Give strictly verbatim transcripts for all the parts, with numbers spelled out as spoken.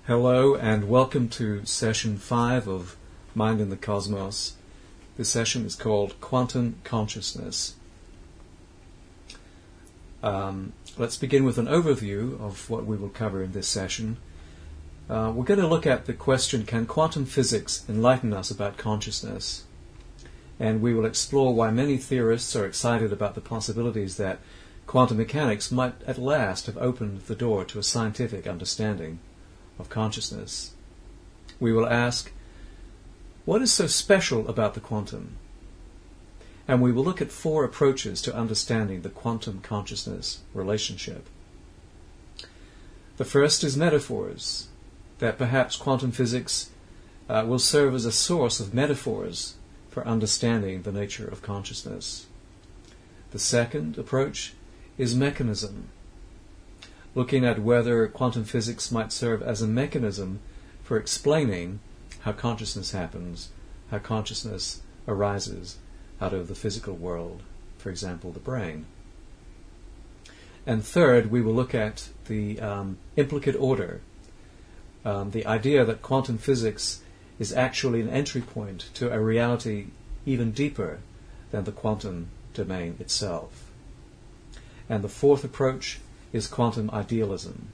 Hello and welcome to session five of Mind in the Cosmos. This session is called Quantum Consciousness. Um, let's begin with an overview of what we will cover in this session. Uh, we're going to look at the question, can quantum physics enlighten us about consciousness? And we will explore why many theorists are excited about the possibilities that quantum mechanics might at last have opened the door to a scientific understanding of consciousness. We will ask, what is so special about the quantum? And we will look at four approaches to understanding the quantum consciousness relationship. The first is metaphors, that perhaps quantum physics uh, will serve as a source of metaphors for understanding the nature of consciousness. The second approach is mechanism, looking at whether quantum physics might serve as a mechanism for explaining how consciousness happens, how consciousness arises out of the physical world, for example, the brain. And third, we will look at the um, implicate order, um, the idea that quantum physics is actually an entry point to a reality even deeper than the quantum domain itself. And the fourth approach is quantum idealism.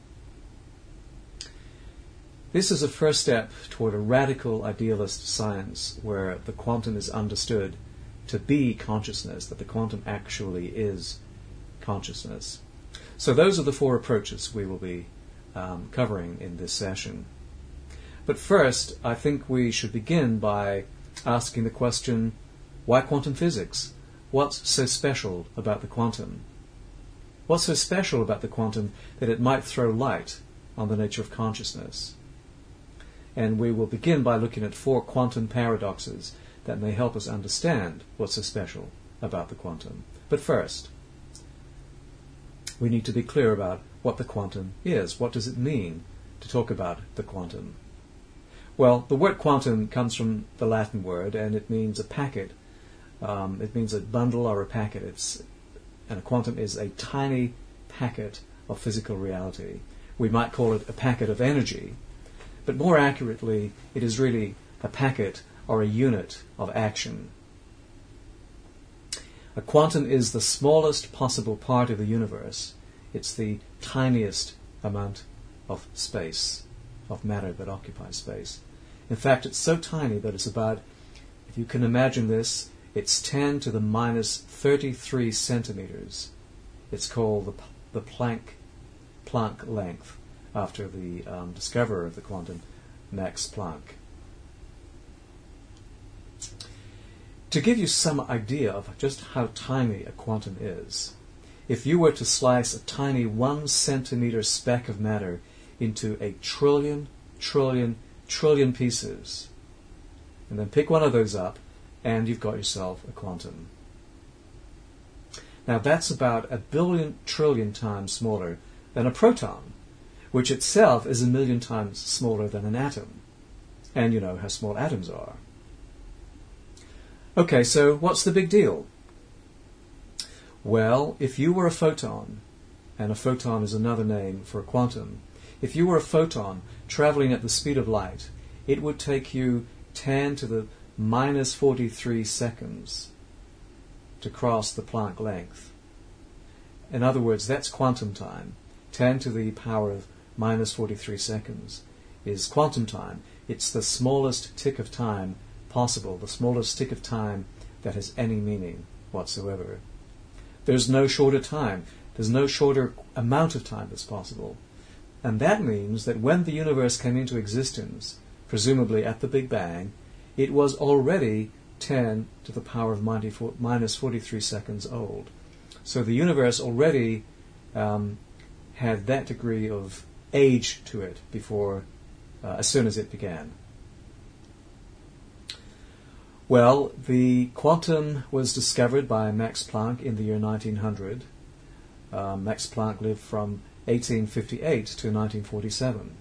This is a first step toward a radical idealist science where the quantum is understood to be consciousness, that the quantum actually is consciousness. So those are the four approaches we will be um, covering in this session. But first, I think we should begin by asking the question, why quantum physics? What's so special about the quantum? What's so special about the quantum that it might throw light on the nature of consciousness? And we will begin by looking at four quantum paradoxes that may help us understand what's so special about the quantum. But first, we need to be clear about what the quantum is. What does it mean to talk about the quantum? Well, the word quantum comes from the Latin word, and it means a packet. Um, it means a bundle or a packet. It's And a quantum is a tiny packet of physical reality. We might call it a packet of energy, but more accurately, it is really a packet or a unit of action. A quantum is the smallest possible part of the universe. It's the tiniest amount of space, of matter that occupies space. In fact, it's so tiny that it's about, if you can imagine this, it's ten to the minus thirty-three centimeters. It's called the, the Planck, Planck length, after the um, discoverer of the quantum, Max Planck. To give you some idea of just how tiny a quantum is, if you were to slice a tiny one centimeter speck of matter into a trillion, trillion, trillion pieces, and then pick one of those up, and you've got yourself a quantum. Now that's about a billion trillion times smaller than a proton, which itself is a million times smaller than an atom. And you know how small atoms are. Okay, so what's the big deal? Well, if you were a photon, and a photon is another name for a quantum, if you were a photon traveling at the speed of light, it would take you ten to the minus forty-three seconds to cross the Planck length. In other words, that's quantum time. ten to the power of minus forty-three seconds is quantum time. It's the smallest tick of time possible, the smallest tick of time that has any meaning whatsoever. There's no shorter time. There's no shorter amount of time that's possible. And that means that when the universe came into existence, presumably at the Big Bang, it was already ten to the power of minus forty-three seconds old. So the universe already um, had that degree of age to it before, uh, as soon as it began. Well, the quantum was discovered by Max Planck in the year nineteen hundred. Uh, Max Planck lived from eighteen fifty-eight to nineteen forty-seven.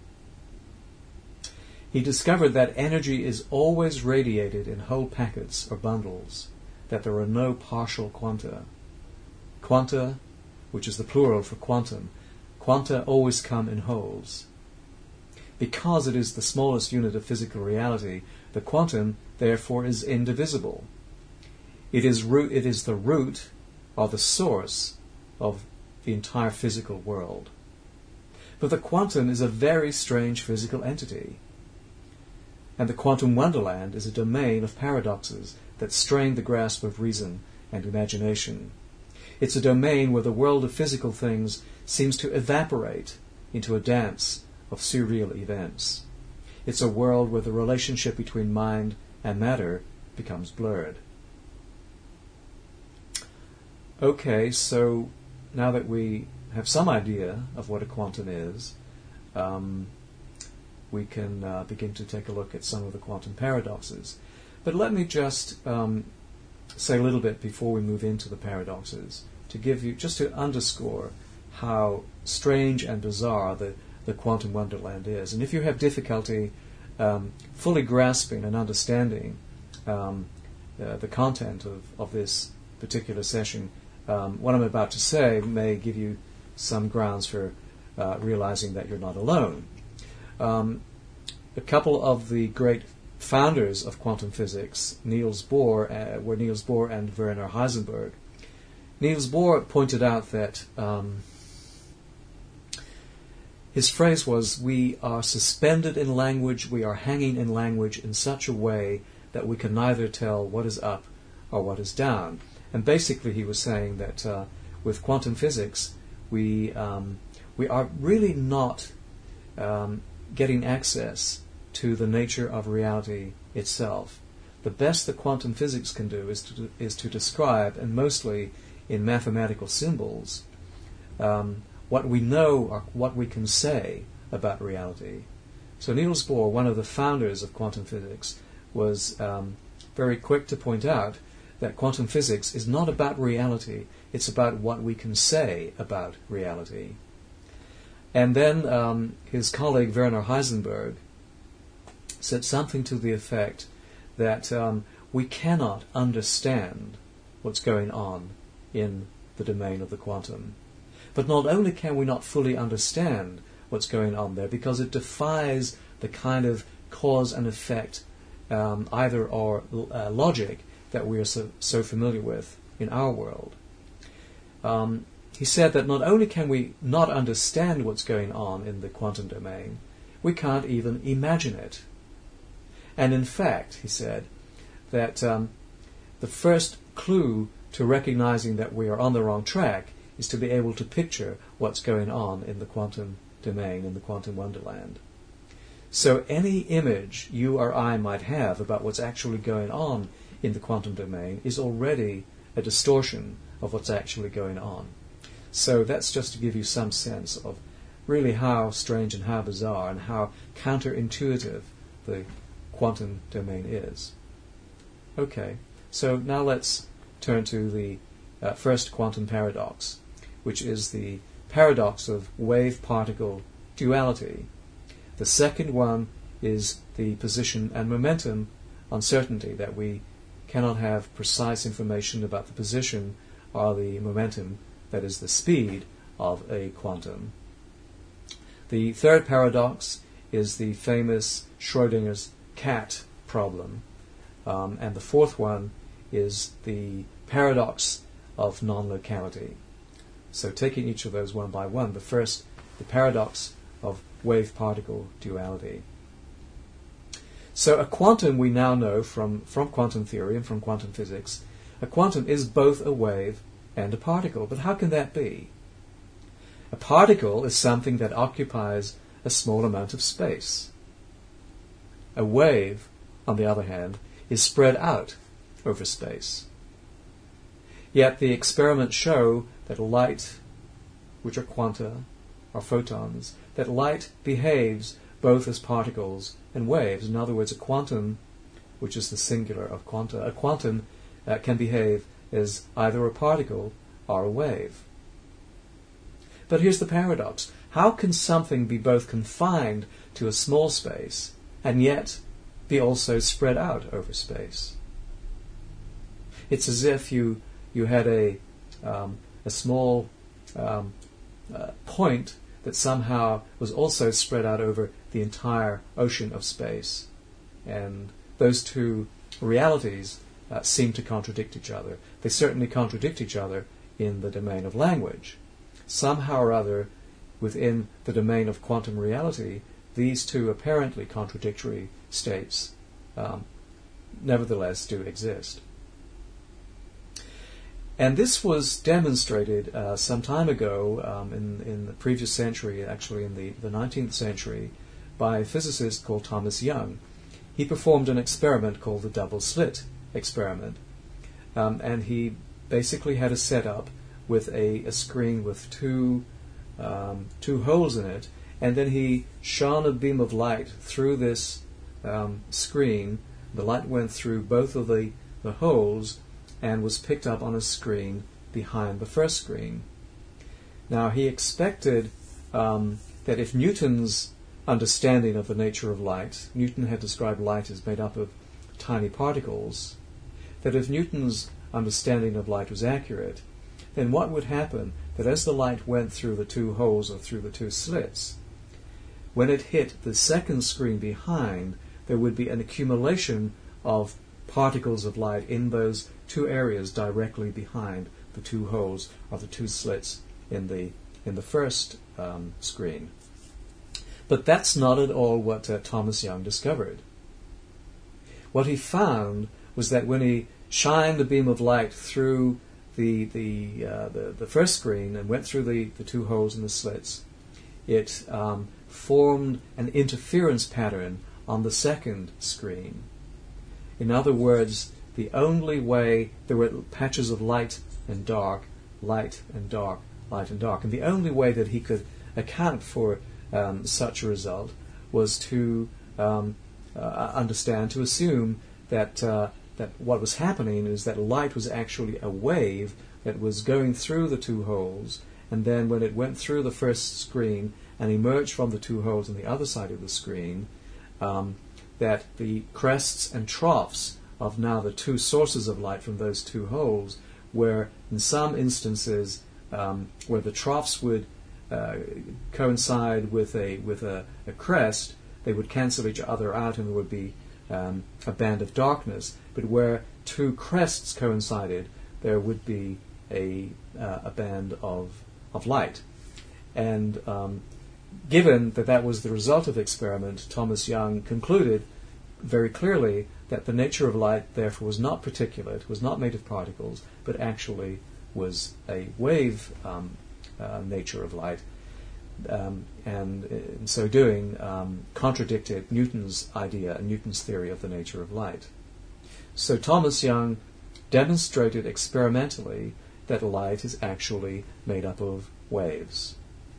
He discovered that energy is always radiated in whole packets or bundles, that there are no partial quanta. Quanta, which is the plural for quantum, quanta always come in wholes. because it is the smallest unit of physical reality, the quantum, therefore, is indivisible. It is root, it is the root or the source of the entire physical world. But the quantum is a very strange physical entity. And the quantum wonderland is a domain of paradoxes that strain the grasp of reason and imagination. It's a domain where the world of physical things seems to evaporate into a dance of surreal events. It's a world where the relationship between mind and matter becomes blurred. Okay, so now that we have some idea of what a quantum is, um, we can uh, begin to take a look at some of the quantum paradoxes. But let me just um, say a little bit before we move into the paradoxes, to give you, just to underscore how strange and bizarre the, the quantum wonderland is. And if you have difficulty um, fully grasping and understanding um, uh, the content of, of this particular session, um, what I'm about to say may give you some grounds for uh, realizing that you're not alone. Um, a couple of the great founders of quantum physics, Niels Bohr, uh, were Niels Bohr and Werner Heisenberg. Niels Bohr pointed out that um, his phrase was, "We are suspended in language, we are hanging in language in such a way that we can neither tell what is up or what is down." And basically he was saying that uh, with quantum physics, we um, we are really not um, getting access to the nature of reality itself. The best that quantum physics can do is to is to describe, and mostly in mathematical symbols, um, what we know or what we can say about reality. So Niels Bohr, one of the founders of quantum physics, was um, very quick to point out that quantum physics is not about reality, it's about what we can say about reality. And then um, his colleague Werner Heisenberg said something to the effect that um, we cannot understand what's going on in the domain of the quantum. But not only can we not fully understand what's going on there, because it defies the kind of cause and effect, um, either or uh, logic that we are so, so familiar with in our world. Um, he said that not only can we not understand what's going on in the quantum domain, we can't even imagine it. And in fact, he said, that um, the first clue to recognizing that we are on the wrong track is to be able to picture what's going on in the quantum domain, in the quantum wonderland. So any image you or I might have about what's actually going on in the quantum domain is already a distortion of what's actually going on. So that's just to give you some sense of really how strange and how bizarre and how counterintuitive the quantum domain is. Okay, so now let's turn to the uh, first quantum paradox, which is the paradox of wave-particle duality. The second one is the position and momentum uncertainty, that we cannot have precise information about the position or the momentum, that is the speed of a quantum. The third paradox is the famous Schrödinger's cat problem. Um, and the fourth one is the paradox of non-locality. So taking each of those one by one, the first, the paradox of wave-particle duality. So a quantum, we now know from, from quantum theory and from quantum physics, a quantum is both a wave and a particle. But how can that be? A particle is something that occupies a small amount of space. A wave, on the other hand, is spread out over space. Yet the experiments show that light, which are quanta, or photons, that light behaves both as particles and waves. In other words, a quantum, which is the singular of quanta, a quantum uh, can behave as either a particle or a wave. But here's the paradox. How can something be both confined to a small space and yet be also spread out over space? It's as if you you had a um, a small um, uh, point that somehow was also spread out over the entire ocean of space. And those two realities uh, seem to contradict each other. They certainly contradict each other in the domain of language. Somehow or other, within the domain of quantum reality, these two apparently contradictory states um, nevertheless do exist. And this was demonstrated uh, some time ago um, in, in the previous century, actually in the, the nineteenth century, by a physicist called Thomas Young. He performed an experiment called the double slit experiment. Um, and he basically had a setup with a, a screen with two, um, two holes in it, and then he shone a beam of light through this um, screen. The light went through both of the, the holes and was picked up on a screen behind the first screen. Now, he expected um, that if Newton's understanding of the nature of light, Newton had described light as made up of tiny particles, that if Newton's understanding of light was accurate, then what would happen? That as the light went through the two holes or through the two slits, when it hit the second screen behind, there would be an accumulation of particles of light in those two areas directly behind the two holes or the two slits in the in the first um, screen. But that's not at all what uh, Thomas Young discovered. What he found was that when he shined a beam of light through the the uh, the, the first screen and went through the, the two holes in the slits, it um, formed an interference pattern on the second screen. In other words, the only way there were patches of light and dark, light and dark, light and dark, and the only way that he could account for um, such a result was to um, uh, understand, to assume that uh, that what was happening is that light was actually a wave that was going through the two holes, and then when it went through the first screen and emerged from the two holes on the other side of the screen, um, that the crests and troughs of now the two sources of light from those two holes were, in some instances, um, where the troughs would uh, coincide with a with a, a crest, they would cancel each other out and there would be um, a band of darkness. But where two crests coincided, there would be a uh, a band of of light. And um, given that that was the result of the experiment, Thomas Young concluded very clearly that the nature of light, therefore, was not particulate, was not made of particles, but actually was a wave um, uh, nature of light, um, and in so doing um, contradicted Newton's idea and Newton's theory of the nature of light. So Thomas Young demonstrated experimentally that light is actually made up of waves.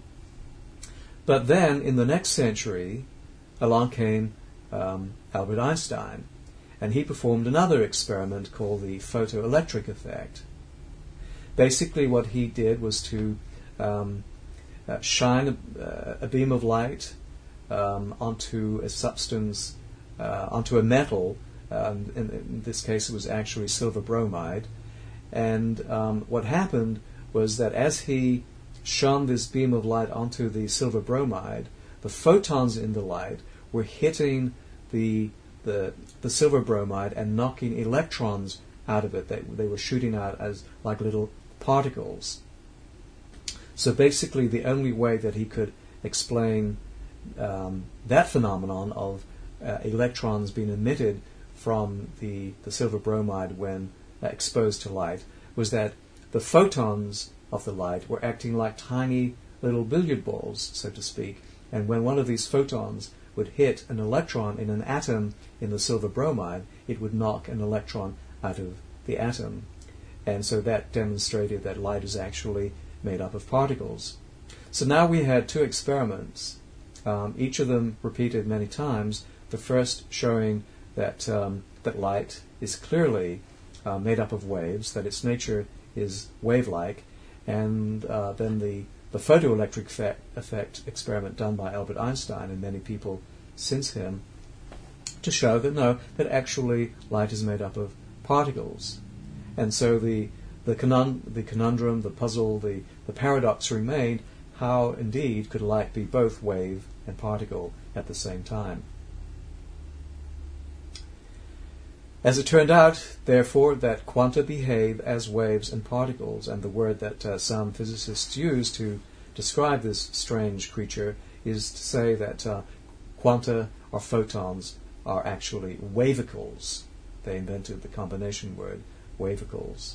But then, in the next century, along came um, Albert Einstein, and he performed another experiment called the photoelectric effect. Basically, what he did was to um, uh, shine a, a beam of light um, onto a substance, uh, onto a metal. Um, in, in this case, it was actually silver bromide. And um, what happened was that as he shone this beam of light onto the silver bromide, the photons in the light were hitting the the, the silver bromide and knocking electrons out of it. They, they were shooting out as like little particles. So basically, the only way that he could explain um, that phenomenon of uh, electrons being emitted from the, the silver bromide when uh, exposed to light was that the photons of the light were acting like tiny little billiard balls, so to speak, and when one of these photons would hit an electron in an atom in the silver bromide, it would knock an electron out of the atom. And so that demonstrated that light is actually made up of particles. So now we had two experiments, um, each of them repeated many times, the first showing that, um, that light is clearly uh, made up of waves, that its nature is wave-like, and uh, then the, the photoelectric effect, effect experiment done by Albert Einstein and many people since him to show that no, that actually light is made up of particles. And so the the, conun- the conundrum, the puzzle, the, the paradox remained, how indeed could light be both wave and particle at the same time. As it turned out, therefore, that quanta behave as waves and particles, and the word that uh, some physicists use to describe this strange creature is to say that uh, quanta or photons are actually wavicles. They invented the combination word, wavicles.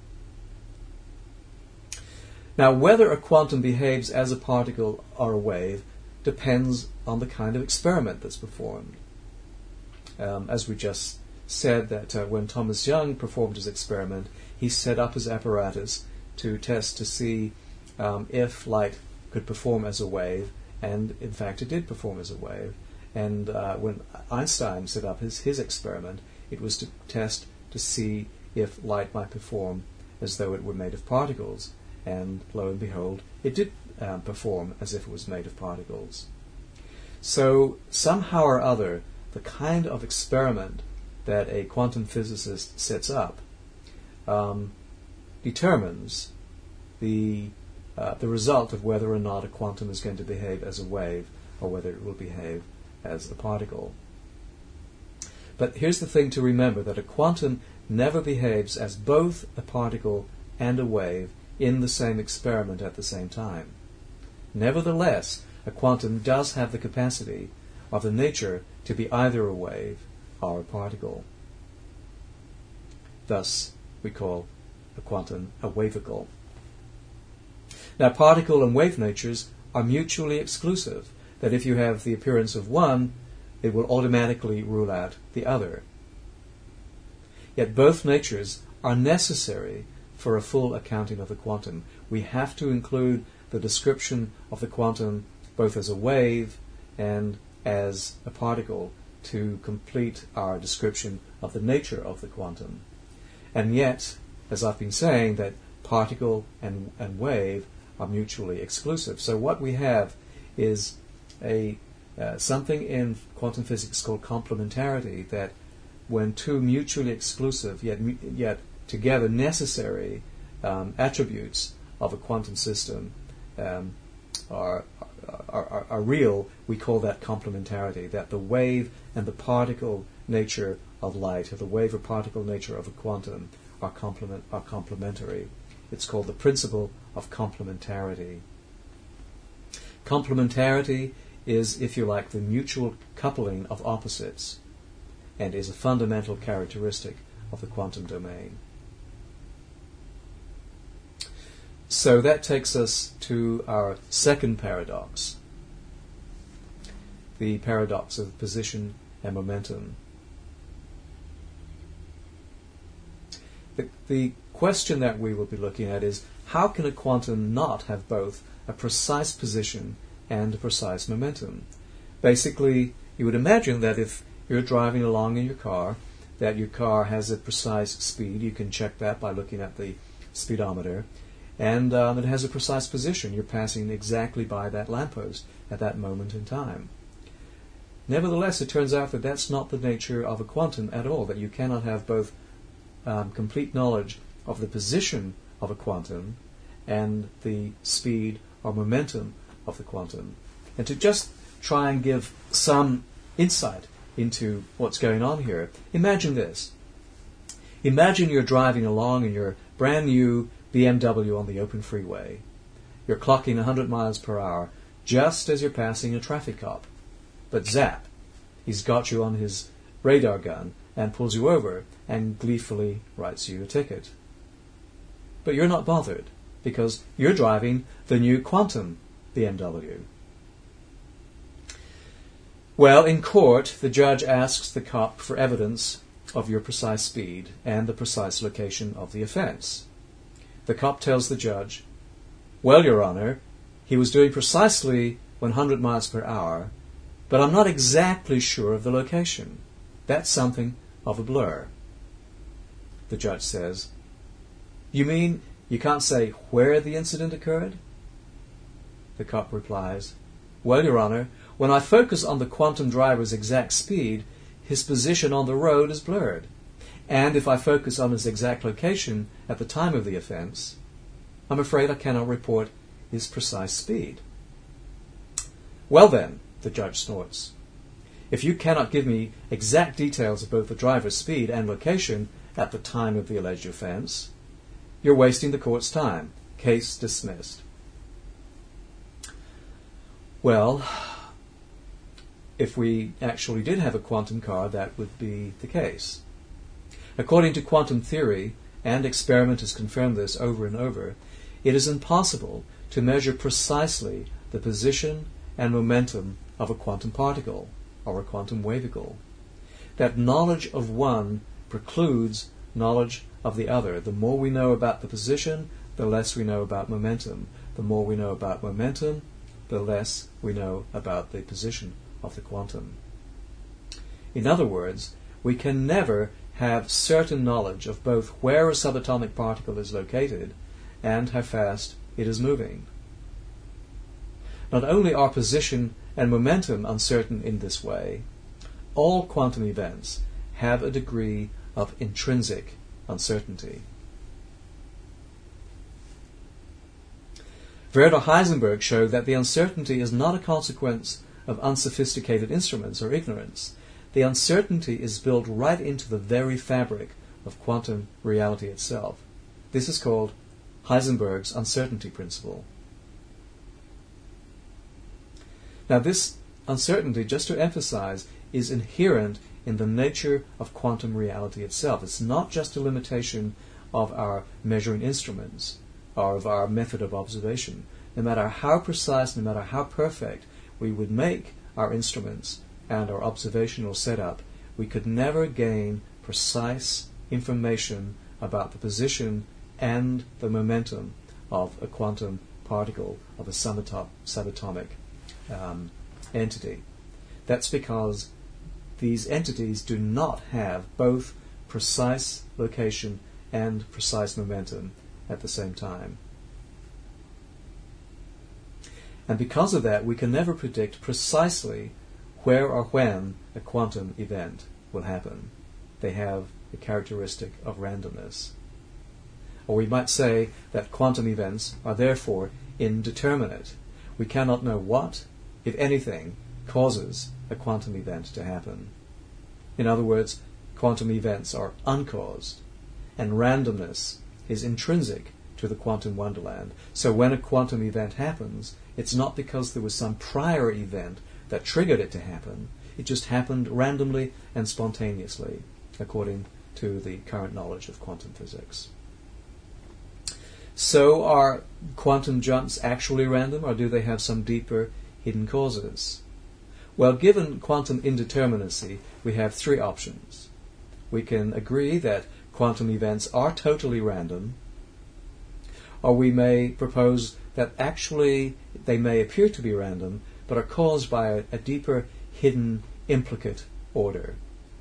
Now, whether a quantum behaves as a particle or a wave depends on the kind of experiment that's performed. Um, as we just said, that uh, when Thomas Young performed his experiment, he set up his apparatus to test to see um, if light could perform as a wave, and in fact it did perform as a wave. And uh, when Einstein set up his, his experiment, it was to test to see if light might perform as though it were made of particles. And lo and behold, it did uh, perform as if it was made of particles. So somehow or other, the kind of experiment that a quantum physicist sets up um, determines the uh, the result of whether or not a quantum is going to behave as a wave or whether it will behave as a particle. But here's the thing to remember, that a quantum never behaves as both a particle and a wave in the same experiment at the same time. Nevertheless, a quantum does have the capacity of the nature to be either a wave or a particle. Thus, we call a quantum a wavicle. Now, particle and wave natures are mutually exclusive, that if you have the appearance of one, it will automatically rule out the other. Yet both natures are necessary for a full accounting of the quantum. We have to include the description of the quantum both as a wave and as a particle to complete our description of the nature of the quantum. And yet, as I've been saying, that particle and, and wave are mutually exclusive. So what we have is a uh, something in quantum physics called complementarity, that when two mutually exclusive yet yet together necessary um, attributes of a quantum system um, are, are, are, are real, we call that complementarity, that the wave and the particle nature of light, or the wave or particle nature of a quantum, are, complement, are complementary. It's called the principle of complementarity. Complementarity is, if you like, the mutual coupling of opposites, and is a fundamental characteristic of the quantum domain. So that takes us to our second paradox, the paradox of position and momentum. The, the question that we will be looking at is, how can a quantum not have both a precise position and a precise momentum? Basically, you would imagine that if you're driving along in your car, that your car has a precise speed. You can check that by looking at the speedometer. And um, it has a precise position. You're passing exactly by that lamppost at that moment in time. Nevertheless, it turns out that that's not the nature of a quantum at all, that you cannot have both um, complete knowledge of the position of a quantum and the speed or momentum of the quantum. And to just try and give some insight into what's going on here, imagine this. Imagine you're driving along in your brand new B M W on the open freeway. You're clocking one hundred miles per hour just as you're passing a traffic cop. But zap, he's got you on his radar gun and pulls you over and gleefully writes you a ticket. But you're not bothered, because you're driving the new quantum B M W. Well, in court, the judge asks the cop for evidence of your precise speed and the precise location of the offense. The cop tells the judge, "Well, Your Honor, he was doing precisely one hundred miles per hour, but I'm not exactly sure of the location. That's something of a blur." The judge says, "You mean you can't say where the incident occurred?" The cop replies, "Well, Your Honor, when I focus on the quantum driver's exact speed, his position on the road is blurred. And if I focus on his exact location at the time of the offense, I'm afraid I cannot report is precise speed. Well then, the judge snorts, if you cannot give me exact details of both the driver's speed and location at the time of the alleged offence, you're wasting the court's time. Case dismissed. Well, if we actually did have a quantum car, that would be the case. According to quantum theory, and experiment has confirmed this over and over, it is impossible to measure precisely the position and momentum of a quantum particle or a quantum wavicle. That knowledge of one precludes knowledge of the other. The more we know about the position, the less we know about momentum. The more we know about momentum, the less we know about the position of the quantum. In other words, we can never have certain knowledge of both where a subatomic particle is located and how fast it is moving. Not only are position and momentum uncertain in this way, all quantum events have a degree of intrinsic uncertainty. Werner Heisenberg showed that the uncertainty is not a consequence of unsophisticated instruments or ignorance. The uncertainty is built right into the very fabric of quantum reality itself. This is called Heisenberg's uncertainty principle. Now this uncertainty, just to emphasize, is inherent in the nature of quantum reality itself. It's not just a limitation of our measuring instruments or of our method of observation. No matter how precise, no matter how perfect we would make our instruments and our observational setup, we could never gain precise information about the position and the momentum of a quantum particle, of a subato- subatomic um, entity. That's because these entities do not have both precise location and precise momentum at the same time. And because of that, we can never predict precisely where or when a quantum event will happen. They have the characteristic of randomness. Or we might say that quantum events are therefore indeterminate. We cannot know what, if anything, causes a quantum event to happen. In other words, quantum events are uncaused, and randomness is intrinsic to the quantum wonderland. So when a quantum event happens, it's not because there was some prior event that triggered it to happen. It just happened randomly and spontaneously, according to the current knowledge of quantum physics. So are quantum jumps actually random, or do they have some deeper hidden causes? Well, given quantum indeterminacy, we have three options. We can agree that quantum events are totally random, or we may propose that actually they may appear to be random, but are caused by a, a deeper hidden implicate order.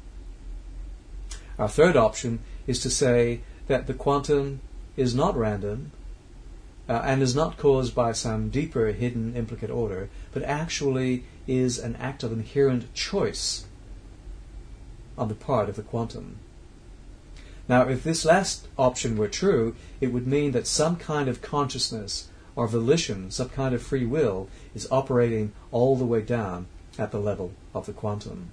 Our third option is to say that the quantum is not random uh, and is not caused by some deeper hidden implicate order, but actually is an act of inherent choice on the part of the quantum. Now, if this last option were true, it would mean that some kind of consciousness or volition, some kind of free will, is operating all the way down at the level of the quantum.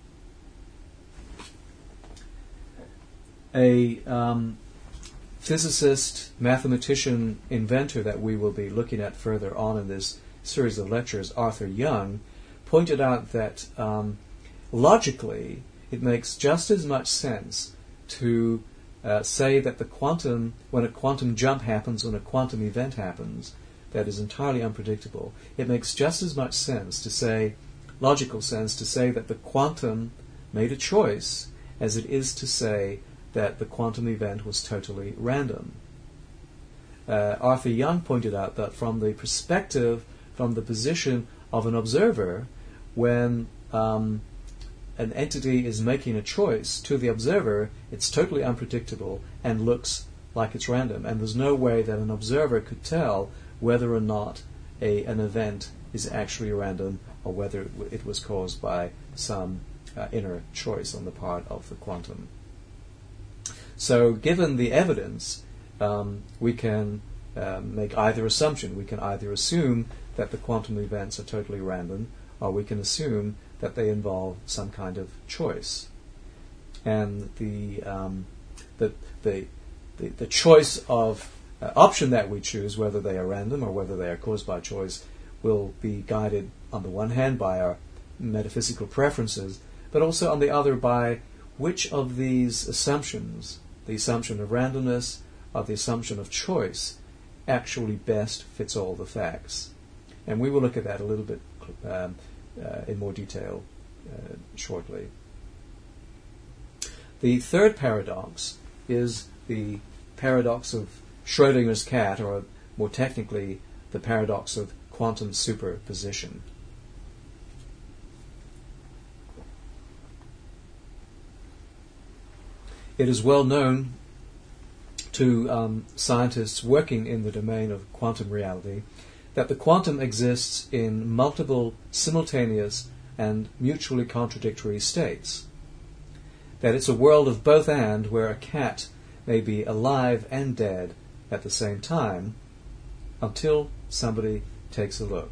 A um, physicist, mathematician, inventor that we will be looking at further on in this series of lectures, Arthur Young, pointed out that um, logically it makes just as much sense to uh, say that the quantum, when a quantum jump happens, when a quantum event happens, that is entirely unpredictable, it makes just as much sense to say, logical sense, to say that the quantum made a choice as it is to say that the quantum event was totally random. Uh, Arthur Young pointed out that from the perspective, from the position of an observer, when um, an entity is making a choice to the observer, it's totally unpredictable and looks like it's random. And there's no way that an observer could tell whether or not a, an event is actually random or whether it, w- it was caused by some uh, inner choice on the part of the quantum. So given the evidence, um, we can um, make either assumption. We can either assume that the quantum events are totally random, or we can assume that they involve some kind of choice. And the um, the, the the the choice of uh, option that we choose, whether they are random or whether they are caused by choice, will be guided on the one hand by our metaphysical preferences, but also on the other by which of these assumptions, the assumption of randomness or the assumption of choice, actually best fits all the facts. And we will look at that a little bit um, uh, in more detail uh, shortly. The third paradox is the paradox of Schrödinger's cat, or more technically, the paradox of quantum superposition. It is well known to um, scientists working in the domain of quantum reality that the quantum exists in multiple simultaneous and mutually contradictory states. That it's a world of both and, where a cat may be alive and dead at the same time until somebody takes a look.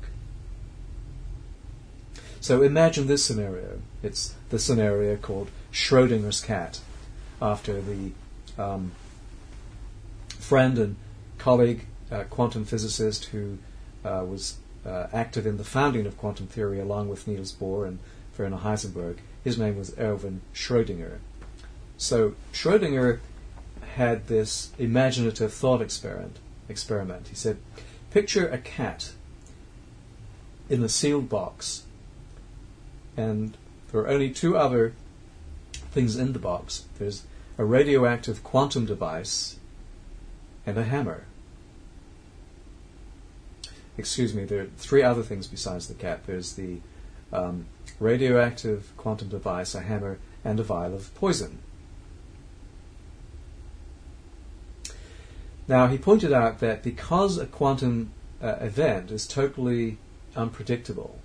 So imagine this scenario. It's the scenario called Schrödinger's cat, after the um, friend and colleague, uh, quantum physicist who uh, was uh, active in the founding of quantum theory along with Niels Bohr and Werner Heisenberg. His name was Erwin Schrödinger. So Schrödinger had this imaginative thought experiment. experiment. He said, picture a cat in a sealed box, and there are only two other things in the box. There's a radioactive quantum device and a hammer. Excuse me, there are three other things besides the cat. There's the um, radioactive quantum device, a hammer, and a vial of poison. Now, he pointed out that because a quantum uh, event is totally unpredictable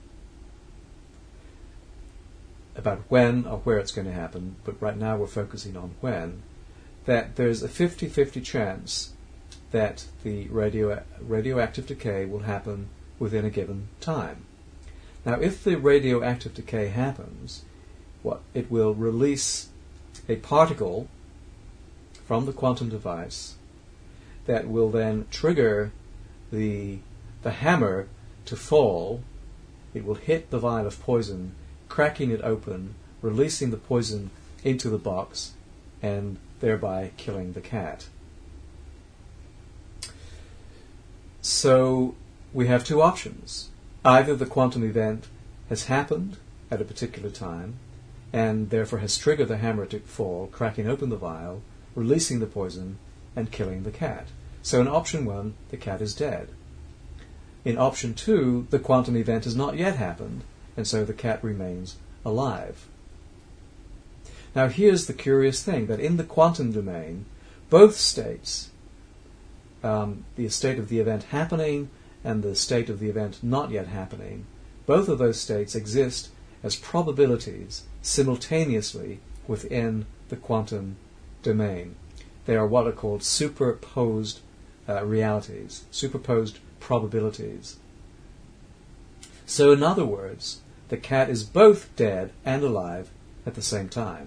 about when or where it's going to happen, but right now we're focusing on when, that there's a fifty-fifty chance that the radio, radioactive decay will happen within a given time. Now, if the radioactive decay happens, what it will release a particle from the quantum device that will then trigger the the hammer to fall. It will hit the vial of poison, cracking it open, releasing the poison into the box, and thereby killing the cat. So we have two options. Either the quantum event has happened at a particular time, and therefore has triggered the hammer to fall, cracking open the vial, releasing the poison, and killing the cat. So in option one, the cat is dead. In option two, the quantum event has not yet happened, and so the cat remains alive. Now here's the curious thing, that in the quantum domain, both states, um, the state of the event happening and the state of the event not yet happening, both of those states exist as probabilities simultaneously within the quantum domain. They are what are called superposed uh, realities, superposed probabilities. So in other words, the cat is both dead and alive at the same time.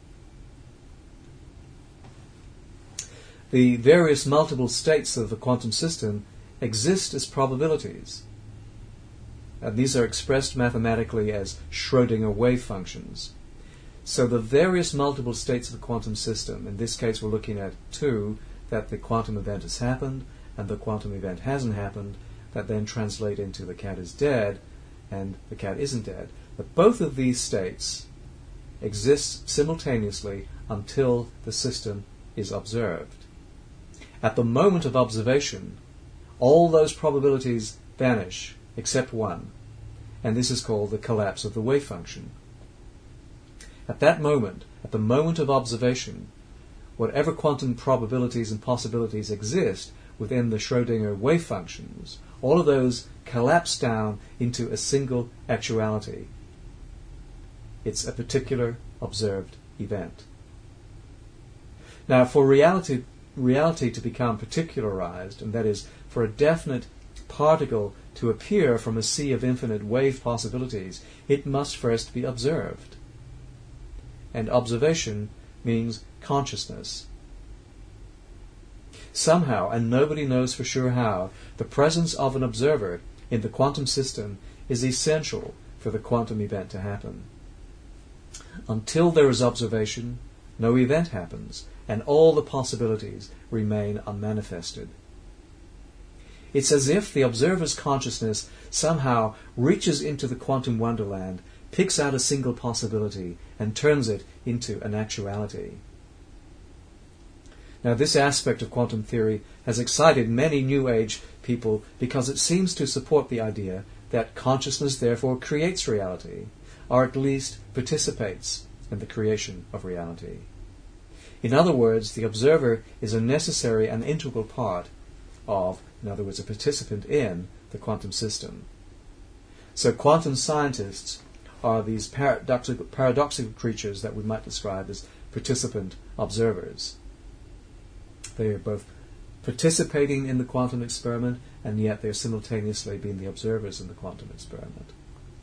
The various multiple states of the quantum system exist as probabilities. And these are expressed mathematically as Schrödinger wave functions. So the various multiple states of the quantum system, in this case we're looking at two, that the quantum event has happened and the quantum event hasn't happened, that then translate into the cat is dead and the cat isn't dead. But both of these states exist simultaneously until the system is observed. At the moment of observation, all those probabilities vanish except one, and this is called the collapse of the wave function. At that moment, at the moment of observation, whatever quantum probabilities and possibilities exist within the Schrödinger wave functions, all of those collapse down into a single actuality. It's a particular observed event. Now, for reality reality to become particularized, and that is, for a definite particle to appear from a sea of infinite wave possibilities, it must first be observed. And observation means consciousness. Somehow, and nobody knows for sure how, the presence of an observer in the quantum system is essential for the quantum event to happen. Until there is observation, no event happens, and all the possibilities remain unmanifested. It's as if the observer's consciousness somehow reaches into the quantum wonderland, picks out a single possibility, and turns it into an actuality. Now, this aspect of quantum theory has excited many New Age people because it seems to support the idea that consciousness therefore creates reality, or at least participates in the creation of reality. In other words, the observer is a necessary and integral part of, in other words, a participant in the quantum system. So quantum scientists are these paradoxical, paradoxical creatures that we might describe as participant observers. They are both participating in the quantum experiment, and yet they're simultaneously being the observers in the quantum experiment.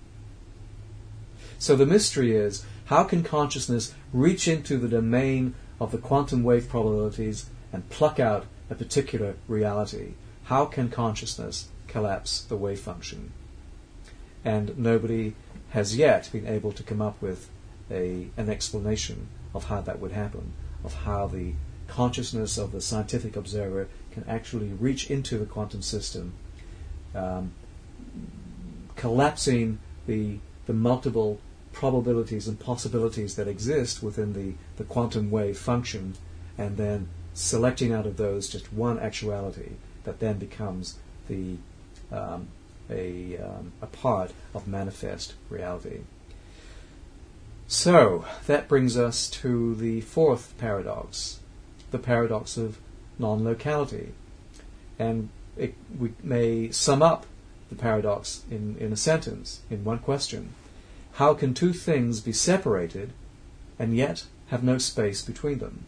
So the mystery is, how can consciousness reach into the domain of the quantum wave probabilities and pluck out a particular reality? How can consciousness collapse the wave function? And nobody has yet been able to come up with a, an explanation of how that would happen, of how the consciousness of the scientific observer can actually reach into the quantum system, um, collapsing the, the multiple probabilities and possibilities that exist within the, the quantum wave function, and then selecting out of those just one actuality that then becomes the um, a, um, a part of manifest reality. So, that brings us to the fourth paradox, the paradox of non-locality. And it, we may sum up the paradox in, in a sentence, in one question. How can two things be separated and yet have no space between them?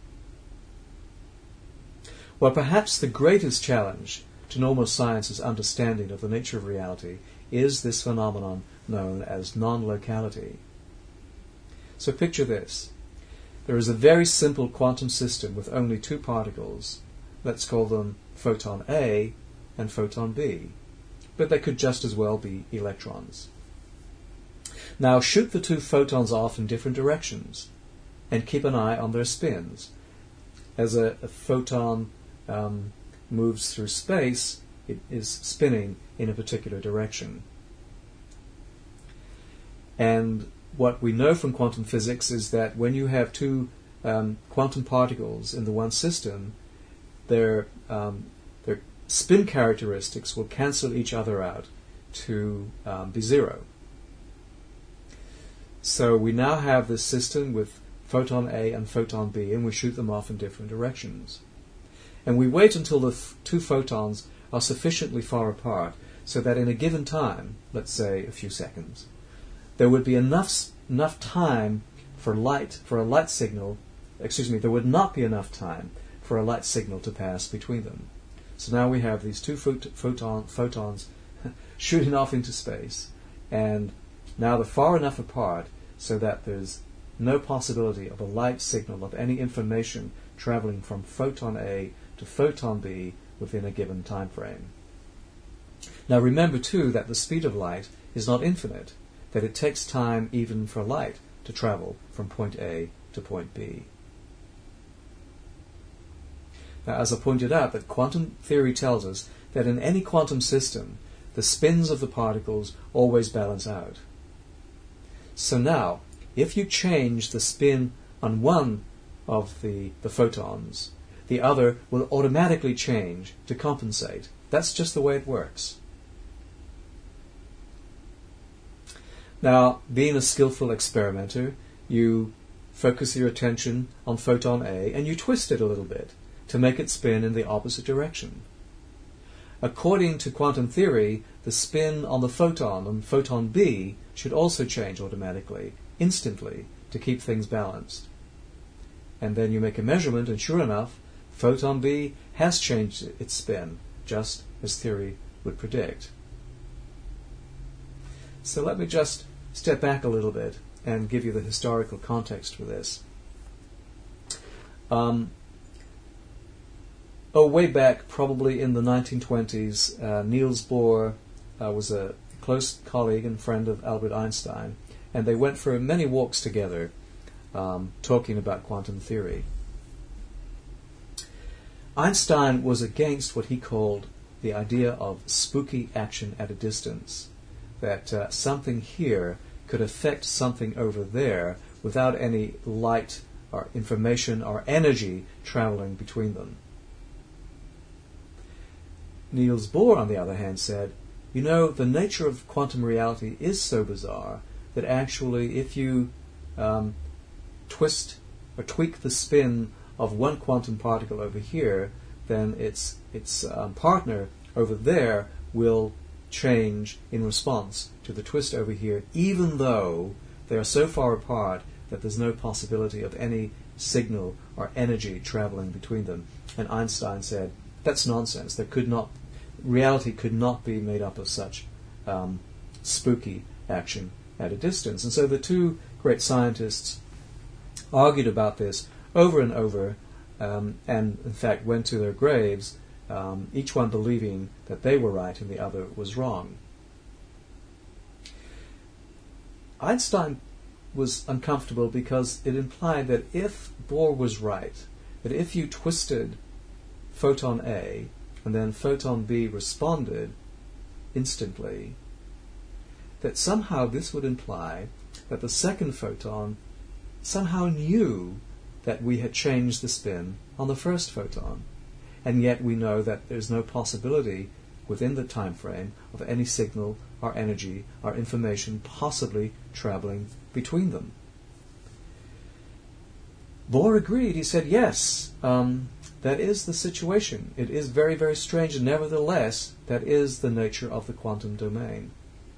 Well, perhaps the greatest challenge to normal science's understanding of the nature of reality is this phenomenon known as non-locality. So picture this. There is a very simple quantum system with only two particles. Let's call them photon A and photon B. But they could just as well be electrons. Now shoot the two photons off in different directions and keep an eye on their spins. As a, a photon um, moves through space, it is spinning in a particular direction. And what we know from quantum physics is that when you have two um, quantum particles in the one system, their, um, their spin characteristics will cancel each other out to um, be zero. So we now have this system with photon A and photon B, and we shoot them off in different directions. And we wait until the f- two photons are sufficiently far apart so that in a given time, let's say a few seconds, there would be enough enough time for light, for a light signal, excuse me, there would not be enough time for a light signal to pass between them. So now we have these two phot- photon, photons shooting off into space, and now they're far enough apart so that there's no possibility of a light signal of any information traveling from photon A to photon B within a given time frame. Now remember too that the speed of light is not infinite, that it takes time even for light to travel from point A to point B. Now, as I pointed out, that quantum theory tells us that in any quantum system, the spins of the particles always balance out. So now, if you change the spin on one of the, the photons, the other will automatically change to compensate. That's just the way it works. Now, being a skillful experimenter, you focus your attention on photon A and you twist it a little bit to make it spin in the opposite direction. According to quantum theory, the spin on the photon, on photon B, should also change automatically, instantly, to keep things balanced. And then you make a measurement, and sure enough, Photon B has changed its spin, just as theory would predict. So let me just step back a little bit and give you the historical context for this. Um, oh, way back, probably in the nineteen twenties, uh, Niels Bohr uh, was a close colleague and friend of Albert Einstein, and they went for many walks together, um, talking about quantum theory. Einstein was against what he called the idea of spooky action at a distance, that uh, something here could affect something over there without any light or information or energy traveling between them. Niels Bohr, on the other hand, said, you know, the nature of quantum reality is so bizarre that actually if you um, twist or tweak the spin of one quantum particle over here, then its its um, partner over there will change in response to the twist over here, even though they are so far apart that there's no possibility of any signal or energy traveling between them. And Einstein said, that's nonsense. There could not, reality could not be made up of such um, spooky action at a distance. And so the two great scientists argued about this over and over, um, and in fact went to their graves, um, each one believing that they were right and the other was wrong. Einstein was uncomfortable because it implied that if Bohr was right, that if you twisted photon A and then photon B responded instantly, that somehow this would imply that the second photon somehow knew that we had changed the spin on the first photon, and yet we know that there's no possibility within the time frame of any signal or energy or information possibly traveling between them. Bohr agreed. He said, yes, um, that is the situation. It is very, very strange, and nevertheless, that is the nature of the quantum domain.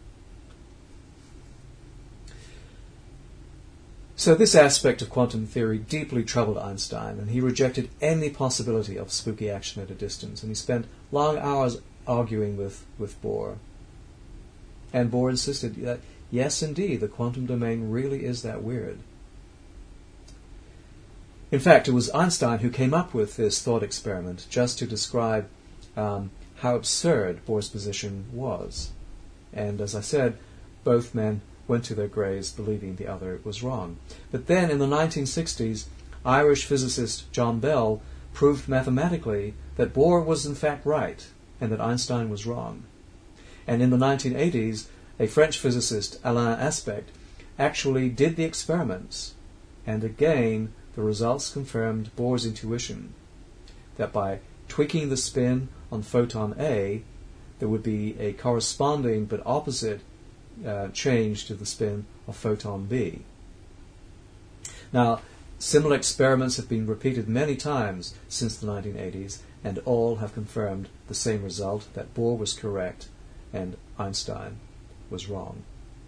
So this aspect of quantum theory deeply troubled Einstein, and he rejected any possibility of spooky action at a distance, and he spent long hours arguing with, with Bohr. And Bohr insisted that, yes, indeed, the quantum domain really is that weird. In fact, it was Einstein who came up with this thought experiment just to describe um, how absurd Bohr's position was. And as I said, both men went to their graves believing the other was wrong. But then in the nineteen sixties, Irish physicist John Bell proved mathematically that Bohr was in fact right and that Einstein was wrong. And in the nineteen eighties, a French physicist, Alain Aspect, actually did the experiments, and again the results confirmed Bohr's intuition that by tweaking the spin on photon A, there would be a corresponding but opposite uh, change to the spin of photon B. Now, similar experiments have been repeated many times since the nineteen eighties, and all have confirmed the same result, that Bohr was correct and Einstein was wrong.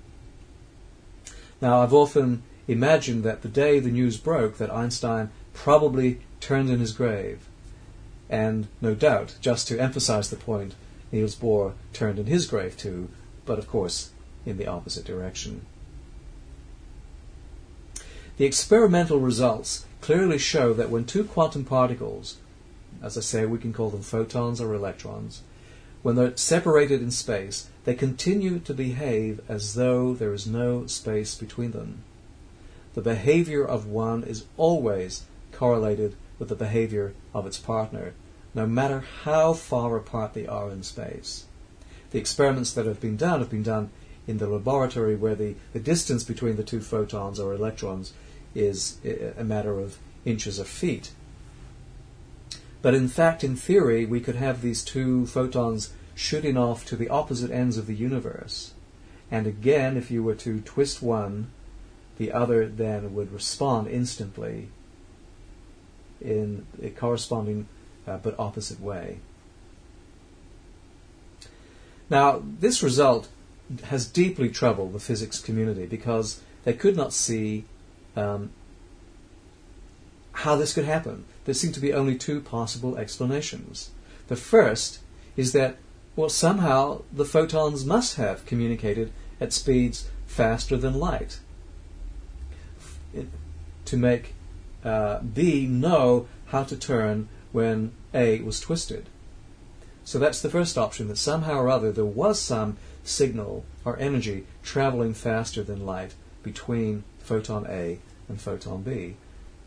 Now, I've often imagined that the day the news broke that Einstein probably turned in his grave, and no doubt, just to emphasize the point, Niels Bohr turned in his grave too, but of course in the opposite direction. The experimental results clearly show that when two quantum particles, as I say, we can call them photons or electrons, when they're separated in space, they continue to behave as though there is no space between them. The behavior of one is always correlated with the behavior of its partner, no matter how far apart they are in space. The experiments that have been done have been done in the laboratory, where the, the distance between the two photons or electrons is a matter of inches or feet. But in fact, in theory, we could have these two photons shooting off to the opposite ends of the universe. And again, if you were to twist one, the other then would respond instantly in a corresponding uh, but opposite way. Now, this result has deeply troubled the physics community because they could not see um, how this could happen. There seem to be only two possible explanations. The first is that, well, somehow the photons must have communicated at speeds faster than light to make uh, B know how to turn when A was twisted. So that's the first option, that somehow or other there was some signal or energy traveling faster than light between photon A and photon B.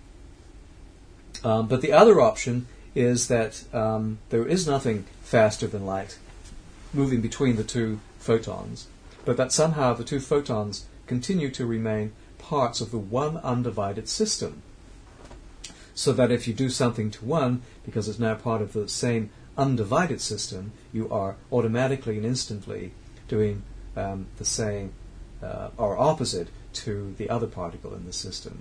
Um, but the other option is that um, there is nothing faster than light moving between the two photons, but that somehow the two photons continue to remain parts of the one undivided system. So that if you do something to one, because it's now part of the same undivided system, you are automatically and instantly doing um, the same uh, or opposite to the other particle in the system.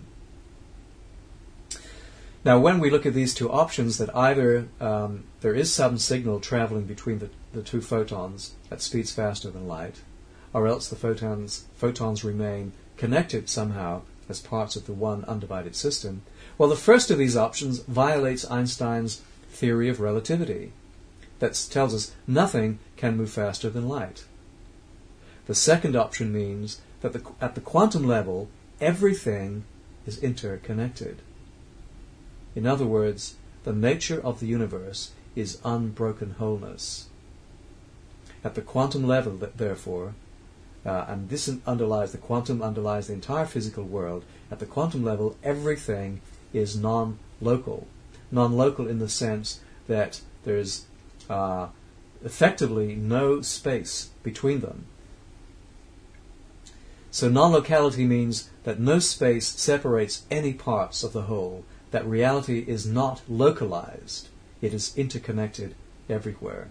Now, when we look at these two options, that either um, there is some signal traveling between the, the two photons at speeds faster than light, or else the photons photons remain connected somehow as parts of the one undivided system, well, the first of these options violates Einstein's theory of relativity, that tells us nothing can move faster than light. The second option means that the, at the quantum level, everything is interconnected. In other words, the nature of the universe is unbroken wholeness. At the quantum level, therefore, uh, and this underlies, the quantum underlies the entire physical world, at the quantum level, everything is non-local. Non-local in the sense that there is uh, effectively no space between them. So non-locality means that no space separates any parts of the whole, that reality is not localized, it is interconnected everywhere.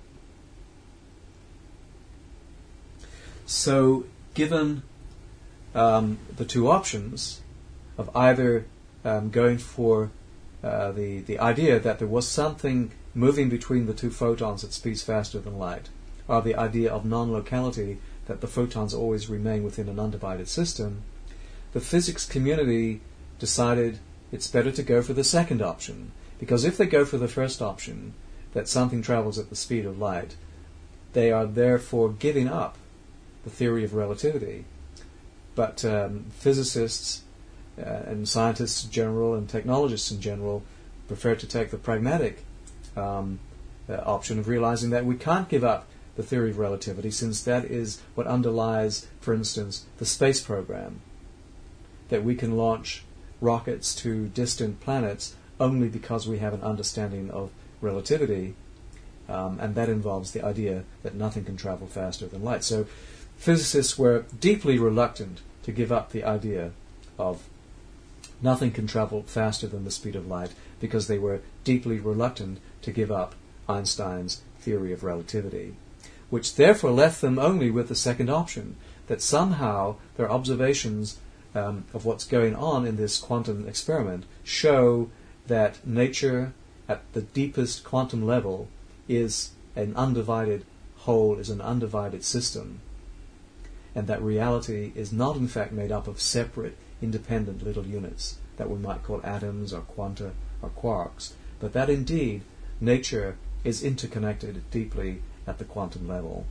So, given um, the two options of either um, going for uh, the, the idea that there was something moving between the two photons at speeds faster than light, or the idea of non-locality, that the photons always remain within an undivided system, the physics community decided it's better to go for the second option, because if they go for the first option, that something travels at the speed of light, they are therefore giving up the theory of relativity. But um, physicists uh, and scientists in general and technologists in general prefer to take the pragmatic um, uh, option of realizing that we can't give up the theory of relativity, since that is what underlies, for instance, the space program, that we can launch rockets to distant planets only because we have an understanding of relativity, um, and that involves the idea that nothing can travel faster than light. So physicists were deeply reluctant to give up the idea of nothing can travel faster than the speed of light, because they were deeply reluctant to give up Einstein's theory of relativity, which therefore left them only with the second option, that somehow their observations um, of what's going on in this quantum experiment show that nature at the deepest quantum level is an undivided whole, is an undivided system, and that reality is not in fact made up of separate, independent little units that we might call atoms or quanta or quarks, but that indeed nature is interconnected deeply at the quantum level.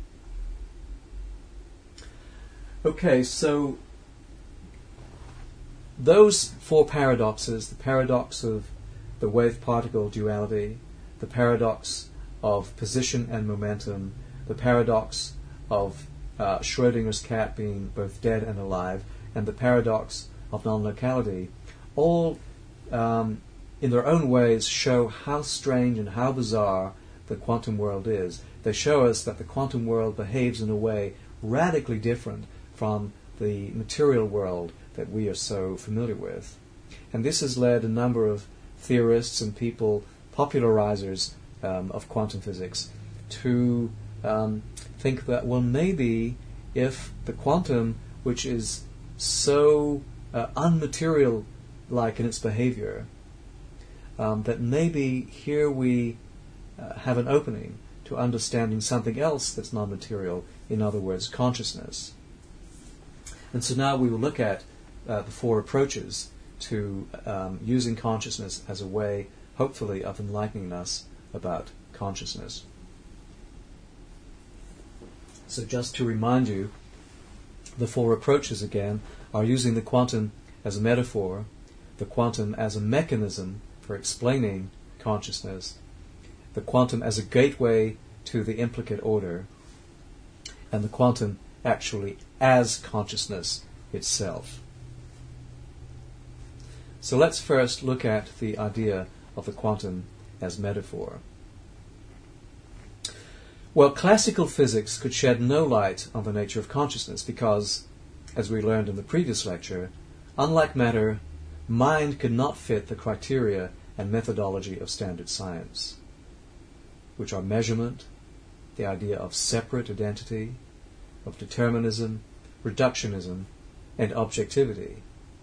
Okay, so those four paradoxes, the paradox of the wave-particle duality, the paradox of position and momentum, the paradox of uh, Schrödinger's cat being both dead and alive, and the paradox of non-locality, all um, in their own ways show how strange and how bizarre the quantum world is. They show us that the quantum world behaves in a way radically different from the material world that we are so familiar with. And this has led a number of theorists and people, popularizers um, of quantum physics, to um, think that, well, maybe if the quantum, which is so uh, unmaterial-like in its behavior, um, that maybe here we uh, have an opening to understanding something else that's non-material, in other words, consciousness. And so now we will look at uh, the four approaches to um, using consciousness as a way, hopefully, of enlightening us about consciousness. So just to remind you, the four approaches again are using the quantum as a metaphor, the quantum as a mechanism for explaining consciousness, the quantum as a gateway to the implicate order, and the quantum actually as consciousness itself. So let's first look at the idea of the quantum as metaphor. Well, classical physics could shed no light on the nature of consciousness because, as we learned in the previous lecture, unlike matter, mind could not fit the criteria and methodology of standard science, which are measurement, the idea of separate identity, of determinism, reductionism, and objectivity.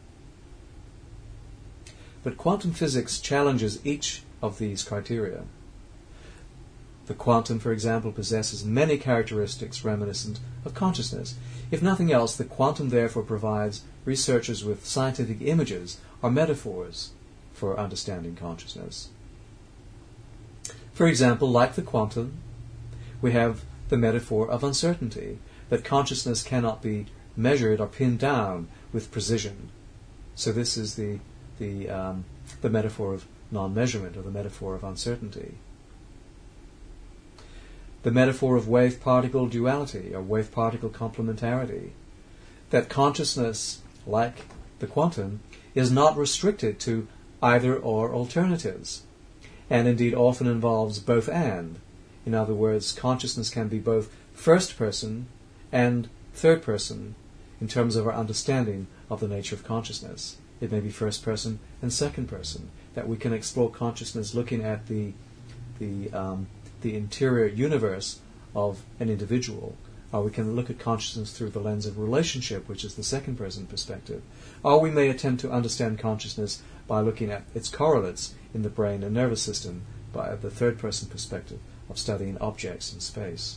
But quantum physics challenges each of these criteria. The quantum, for example, possesses many characteristics reminiscent of consciousness. If nothing else, the quantum therefore provides researchers with scientific images or metaphors for understanding consciousness. For example, like the quantum, we have the metaphor of uncertainty, that consciousness cannot be measured or pinned down with precision. So this is the the um, the metaphor of non-measurement, or the metaphor of uncertainty. The metaphor of wave-particle duality, or wave-particle complementarity, that consciousness, like the quantum, is not restricted to either or alternatives, and indeed often involves both and. In other words, consciousness can be both first person and third person in terms of our understanding of the nature of consciousness. It may be first person and second person, that we can explore consciousness looking at the the um, the interior universe of an individual, or we can look at consciousness through the lens of relationship, which is the second person perspective, or we may attempt to understand consciousness by looking at its correlates in the brain and nervous system by the third person perspective of studying objects in space.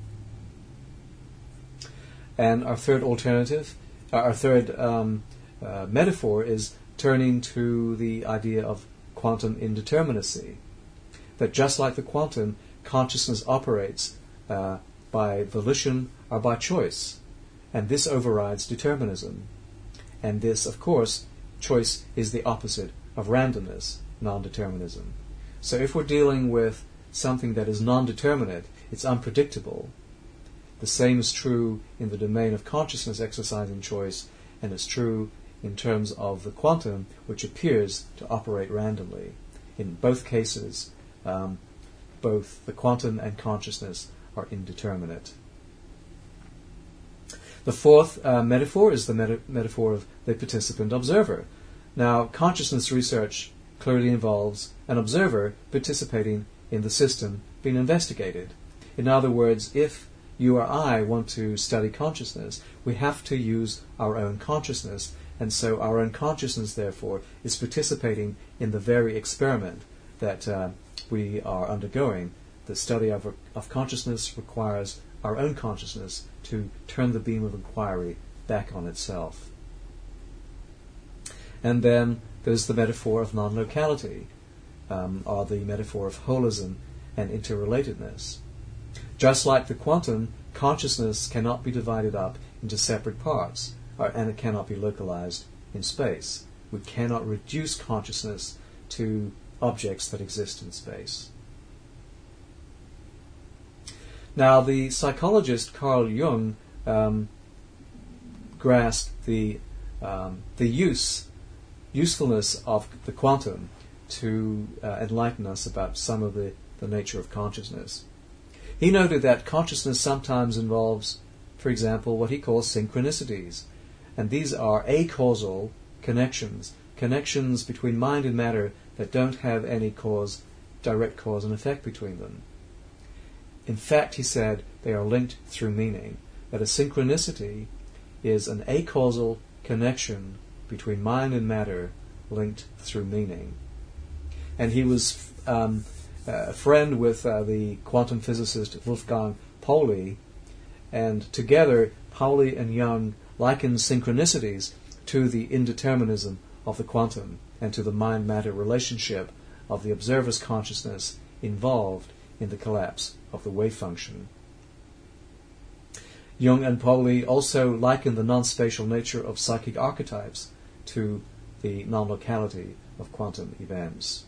And our third alternative, our third um, uh, metaphor is turning to the idea of quantum indeterminacy, that just like the quantum, consciousness operates uh, by volition or by choice, and this overrides determinism. And this, of course, choice is the opposite of randomness, non-determinism. So if we're dealing with something that is non-determinate, it's unpredictable. The same is true in the domain of consciousness exercising choice, and it's true in terms of the quantum, which appears to operate randomly. In both cases, um, both the quantum and consciousness are indeterminate. The fourth uh, metaphor is the meta- metaphor of the participant observer. Now, consciousness research clearly involves an observer participating in the system being investigated. In other words, if you or I want to study consciousness, we have to use our own consciousness, and so our own consciousness, therefore, is participating in the very experiment that uh, we are undergoing. The study of, of consciousness requires our own consciousness to turn the beam of inquiry back on itself. And then there's the metaphor of non-locality, um, or the metaphor of holism and interrelatedness. Just like the quantum, consciousness cannot be divided up into separate parts, or, and it cannot be localized in space. We cannot reduce consciousness to objects that exist in space. Now, the psychologist Carl Jung um, grasped the um, the use usefulness of the quantum to uh, enlighten us about some of the, the nature of consciousness. He noted that consciousness sometimes involves, for example, what he calls synchronicities, and these are acausal connections, connections between mind and matter that don't have any cause, direct cause and effect between them. In fact, he said, they are linked through meaning, that a synchronicity is an acausal connection between mind and matter linked through meaning. And he was um, a friend with uh, the quantum physicist Wolfgang Pauli, and together Pauli and Jung likened synchronicities to the indeterminism of the quantum and to the mind-matter relationship of the observer's consciousness involved in the collapse of the wave function. Jung and Pauli also liken the non-spatial nature of psychic archetypes to the non-locality of quantum events.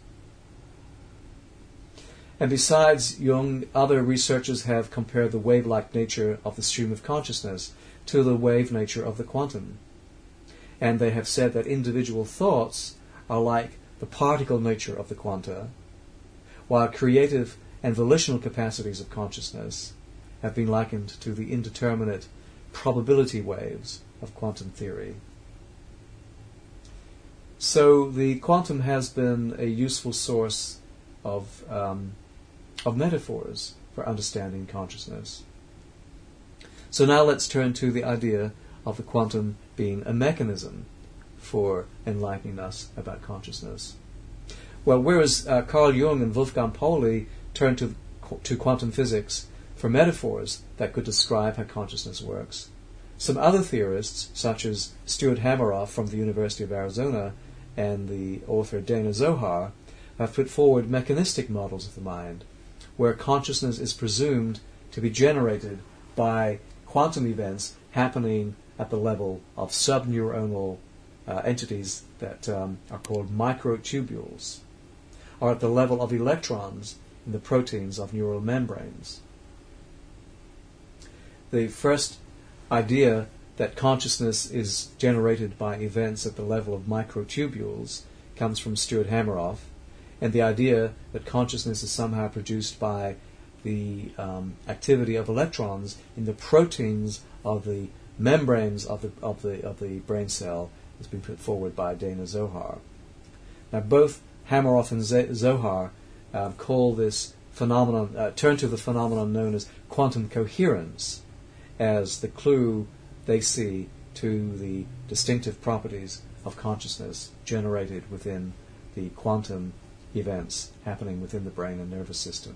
And besides Jung, other researchers have compared the wave-like nature of the stream of consciousness to the wave nature of the quantum. And they have said that individual thoughts are like the particle nature of the quanta, while creative and volitional capacities of consciousness have been likened to the indeterminate probability waves of quantum theory. So the quantum has been a useful source of um, of metaphors for understanding consciousness. So now let's turn to the idea of the quantum being a mechanism for enlightening us about consciousness. Well, whereas uh, Carl Jung and Wolfgang Pauli turned to, to quantum physics for metaphors that could describe how consciousness works, some other theorists, such as Stuart Hameroff from the University of Arizona and the author Dana Zohar, have put forward mechanistic models of the mind, where consciousness is presumed to be generated by quantum events happening at the level of subneuronal uh, entities that um, are called microtubules, or at the level of electrons in the proteins of neural membranes. The first idea that consciousness is generated by events at the level of microtubules comes from Stuart Hameroff, and the idea that consciousness is somehow produced by the um, activity of electrons in the proteins of the membranes of the of the of the brain cell has been put forward by Dana Zohar. Now, both Hameroff and Z- Zohar uh, call this phenomenon, uh, turn to the phenomenon known as quantum coherence as the clue they see to the distinctive properties of consciousness generated within the quantum events happening within the brain and nervous system.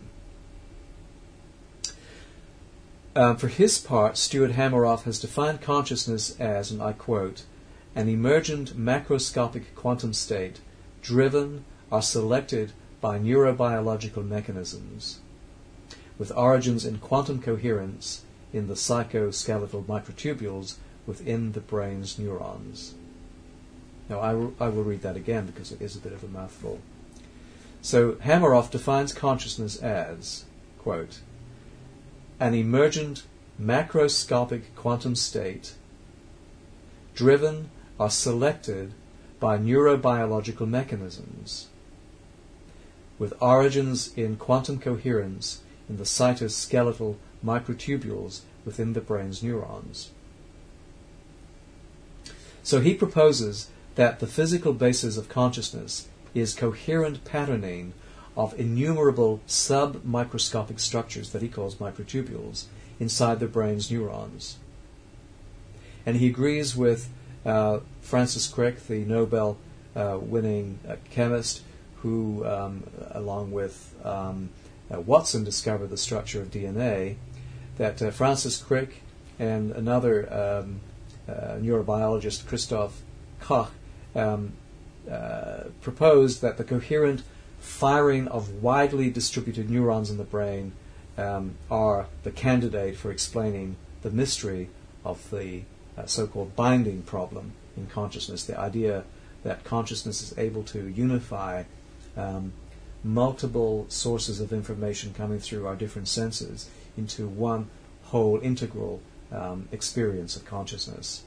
Uh, for his part, Stuart Hameroff has defined consciousness as, and I quote, an emergent macroscopic quantum state driven or selected by neurobiological mechanisms, with origins in quantum coherence in the psychoskeletal microtubules within the brain's neurons. Now, I, w- I will read that again because it is a bit of a mouthful. So, Hameroff defines consciousness as, quote, an emergent macroscopic quantum state driven or selected by neurobiological mechanisms, with origins in quantum coherence in the cytoskeletal microtubules within the brain's neurons. So he proposes that the physical basis of consciousness is coherent patterning of innumerable sub-microscopic structures that he calls microtubules inside the brain's neurons. And he agrees with uh, Francis Crick, the Nobel-winning uh, uh, chemist, who, um, along with um, uh, Watson, discovered the structure of D N A, that uh, Francis Crick and another um, uh, neurobiologist, Christoph Koch, um, uh, proposed that the coherent firing of widely distributed neurons in the brain um, are the candidate for explaining the mystery of the uh, so-called binding problem in consciousness, the idea that consciousness is able to unify um, multiple sources of information coming through our different senses into one whole integral um, experience of consciousness.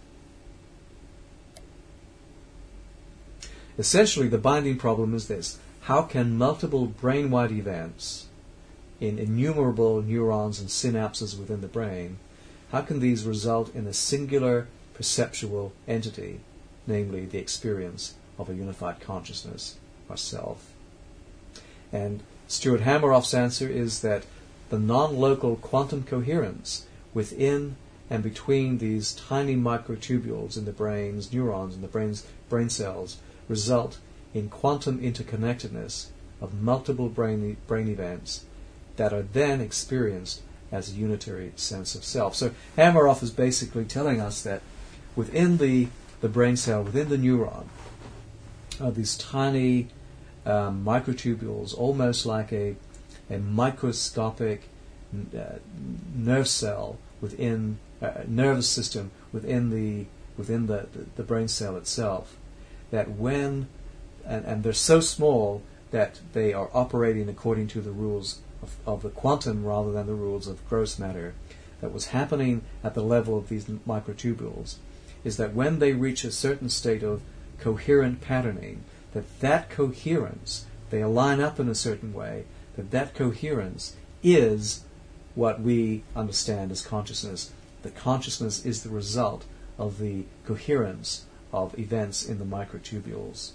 Essentially, the binding problem is this: how can multiple brain-wide events in innumerable neurons and synapses within the brain, how can these result in a singular perceptual entity, namely the experience of a unified consciousness, or self? And Stuart Hameroff's answer is that the non-local quantum coherence within and between these tiny microtubules in the brain's neurons and the brain's brain cells result in quantum interconnectedness of multiple brain, brain events that are then experienced as a unitary sense of self. So Hameroff is basically telling us that within the, the brain cell, within the neuron, are these tiny um, microtubules, almost like a, a microscopic uh, nerve cell within uh, nervous system within the within the, the, the brain cell itself. That when and, and they're so small that they are operating according to the rules of, of the quantum rather than the rules of gross matter. That what's happening at the level of these microtubules is that when they reach a certain state of coherent patterning, that that coherence, they align up in a certain way, that that coherence is what we understand as consciousness. That consciousness is the result of the coherence of events in the microtubules.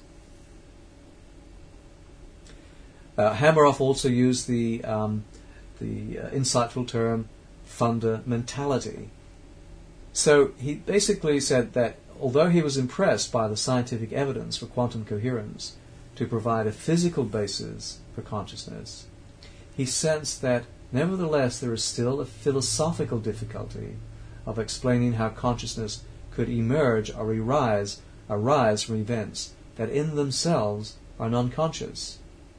Uh, Hameroff also used the um, the uh, insightful term fundamentality. So he basically said that although he was impressed by the scientific evidence for quantum coherence to provide a physical basis for consciousness, he sensed that nevertheless there is still a philosophical difficulty of explaining how consciousness could emerge or arise, arise from events that in themselves are non-conscious.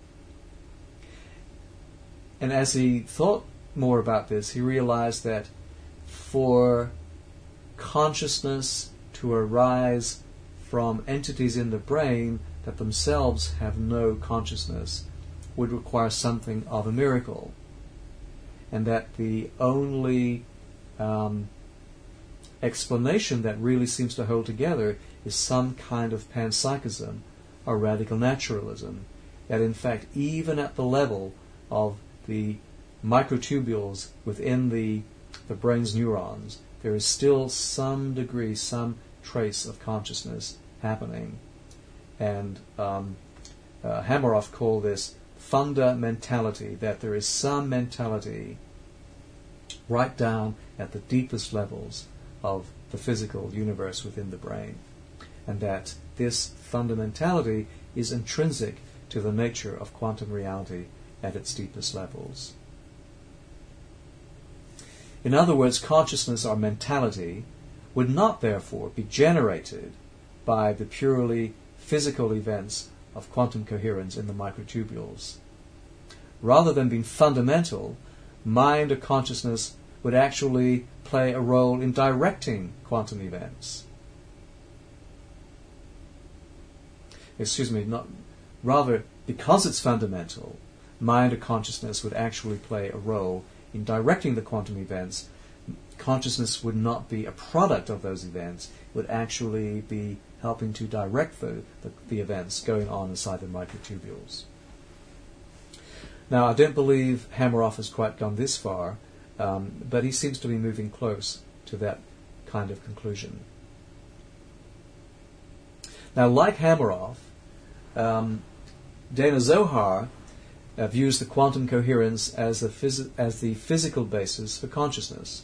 And as he thought more about this, he realized that for consciousness to arise from entities in the brain that themselves have no consciousness would require something of a miracle, and that the only um, explanation that really seems to hold together is some kind of panpsychism or radical naturalism, that in fact even at the level of the microtubules within the, the brain's neurons, there is still some degree, some trace of consciousness happening. And um, uh, Hameroff called this fundamentality, that there is some mentality right down at the deepest levels of the physical universe within the brain, and that this fundamentality is intrinsic to the nature of quantum reality at its deepest levels. In other words, consciousness or mentality would not therefore be generated by the purely physical events of quantum coherence in the microtubules. Rather than being fundamental, mind or consciousness would actually play a role in directing quantum events. Excuse me, not rather because it's fundamental, mind or consciousness would actually play a role in directing the quantum events. Consciousness would not be a product of those events, it would actually be helping to direct the, the, the events going on inside the microtubules. Now, I don't believe Hameroff has quite gone this far, um, but he seems to be moving close to that kind of conclusion. Now, like Hameroff, um, Dana Zohar uh, views the quantum coherence as the, phys- as the physical basis for consciousness.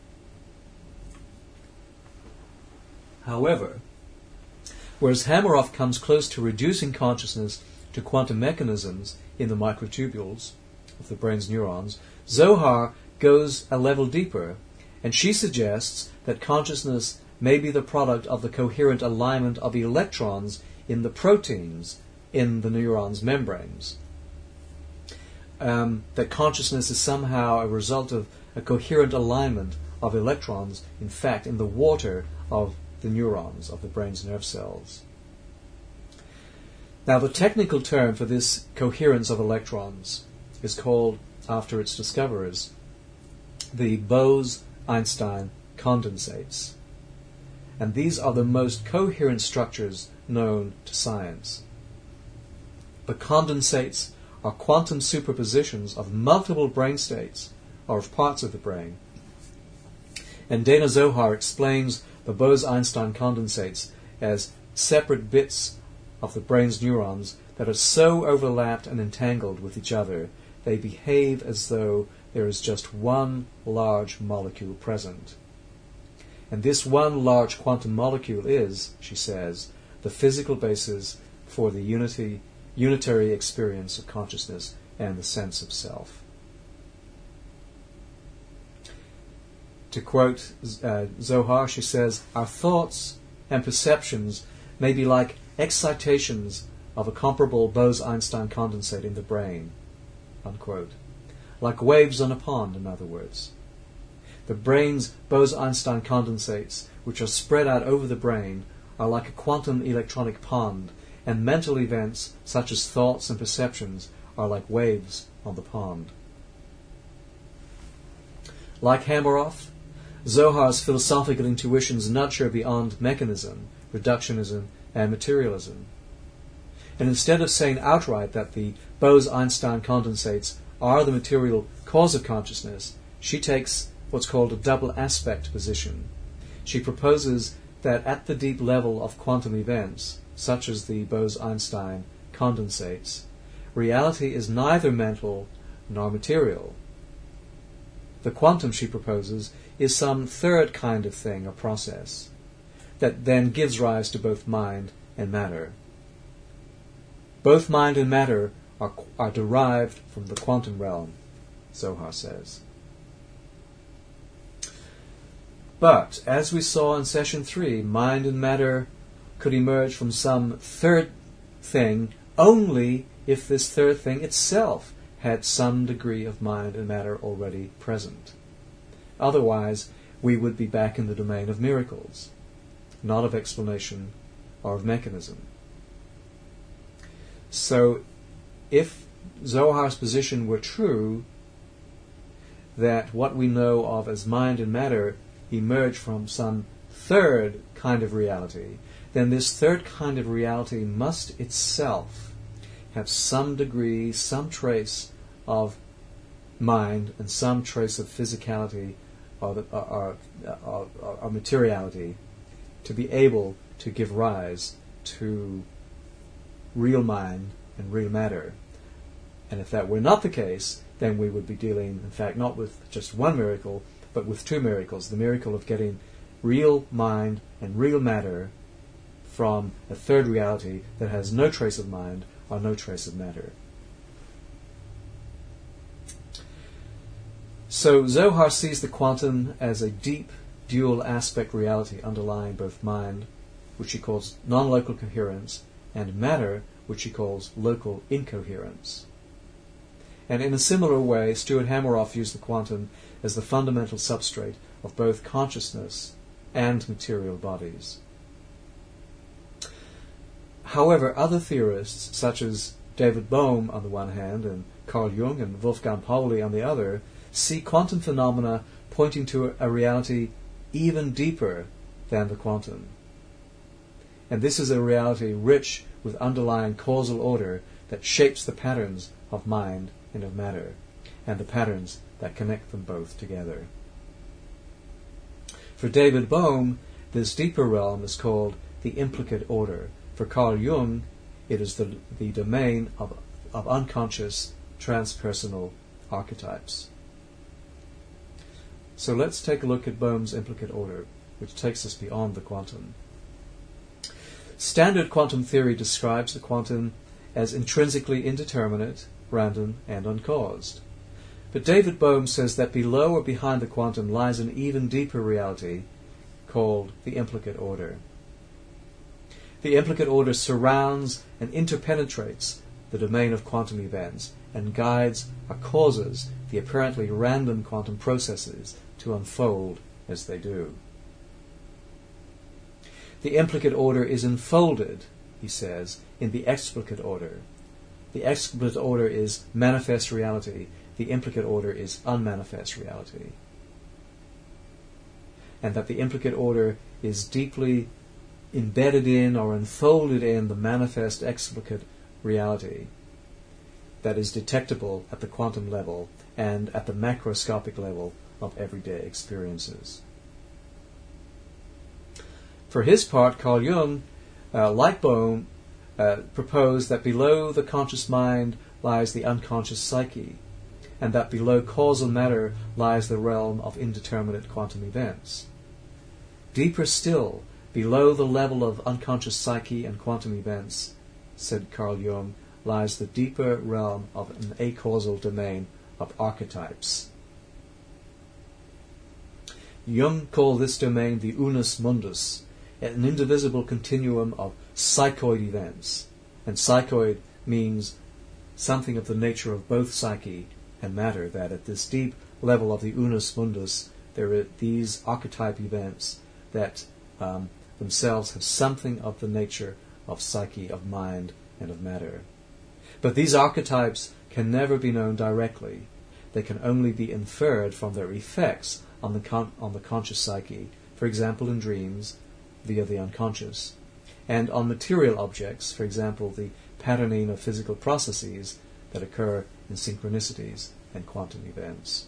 However, whereas Hameroff comes close to reducing consciousness to quantum mechanisms in the microtubules of the brain's neurons, Zohar goes a level deeper, and she suggests that consciousness may be the product of the coherent alignment of electrons in the proteins in the neurons' membranes. Um, that consciousness is somehow a result of a coherent alignment of electrons, in fact, in the water of the neurons of the brain's nerve cells. Now, the technical term for this coherence of electrons is called, after its discoverers, the Bose-Einstein condensates. And these are the most coherent structures known to science. The condensates are quantum superpositions of multiple brain states, or of parts of the brain. And Dana Zohar explains the Bose-Einstein condensates as separate bits of the brain's neurons that are so overlapped and entangled with each other, they behave as though there is just one large molecule present. And this one large quantum molecule is, she says, the physical basis for the unity, unitary experience of consciousness and the sense of self. To quote uh, Zohar, she says, "Our thoughts and perceptions may be like excitations of a comparable Bose-Einstein condensate in the brain, unquote. Like waves on a pond, in other words. The brain's Bose-Einstein condensates, which are spread out over the brain, are like a quantum electronic pond, and mental events, such as thoughts and perceptions, are like waves on the pond. Like Hameroff, Zohar's philosophical intuitions nudge her beyond mechanism, reductionism, and materialism. And instead of saying outright that the Bose-Einstein condensates are the material cause of consciousness, she takes what's called a double aspect position. She proposes that at the deep level of quantum events, such as the Bose-Einstein condensates, reality is neither mental nor material. The quantum, she proposes, is some third kind of thing or process that then gives rise to both mind and matter. Both mind and matter are, are derived from the quantum realm, Zohar says. But, as we saw in session three, mind and matter could emerge from some third thing only if this third thing itself had some degree of mind and matter already present. Otherwise, we would be back in the domain of miracles, not of explanation or of mechanism. So, if Zohar's position were true, that what we know of as mind and matter emerge from some third kind of reality, then this third kind of reality must itself have some degree, some trace of mind and some trace of physicality or, or, or, or, or materiality to be able to give rise to real mind and real matter. And if that were not the case, then we would be dealing, in fact, not with just one miracle, but with two miracles. The miracle of getting real mind and real matter from a third reality that has no trace of mind or no trace of matter. So Zohar sees the quantum as a deep dual aspect reality underlying both mind, which he calls non-local coherence, and matter, which he calls local incoherence. And in a similar way, Stuart Hameroff used the quantum as the fundamental substrate of both consciousness and material bodies. However, other theorists, such as David Bohm on the one hand and Carl Jung and Wolfgang Pauli on the other, see quantum phenomena pointing to a reality even deeper than the quantum. And this is a reality rich with underlying causal order that shapes the patterns of mind and of matter, and the patterns that connect them both together. For David Bohm, this deeper realm is called the implicate order. For Carl Jung, it is the, the domain of, of unconscious transpersonal archetypes. So let's take a look at Bohm's implicate order, which takes us beyond the quantum. Standard quantum theory describes the quantum as intrinsically indeterminate, random, and uncaused. But David Bohm says that below or behind the quantum lies an even deeper reality called the implicate order. The implicate order surrounds and interpenetrates the domain of quantum events and guides or causes the apparently random quantum processes to unfold as they do. The implicate order is enfolded, he says, in the explicate order. The explicate order is manifest reality. The implicate order is unmanifest reality. And that the implicate order is deeply embedded in or enfolded in the manifest explicate reality that is detectable at the quantum level and at the macroscopic level of everyday experiences. For his part, Carl Jung, uh, like Bohm, uh, proposed that below the conscious mind lies the unconscious psyche, and that below causal matter lies the realm of indeterminate quantum events. Deeper still, below the level of unconscious psyche and quantum events, said Carl Jung, lies the deeper realm of an acausal domain of archetypes. Jung called this domain the unus mundus, an indivisible continuum of psychoid events. And psychoid means something of the nature of both psyche and matter, that at this deep level of the unus mundus, there are these archetype events that um, themselves have something of the nature of psyche, of mind, and of matter. But these archetypes can never be known directly. They can only be inferred from their effects on the con- on the conscious psyche, for example in dreams, via the unconscious, and on material objects, for example the patterning of physical processes that occur in synchronicities and quantum events.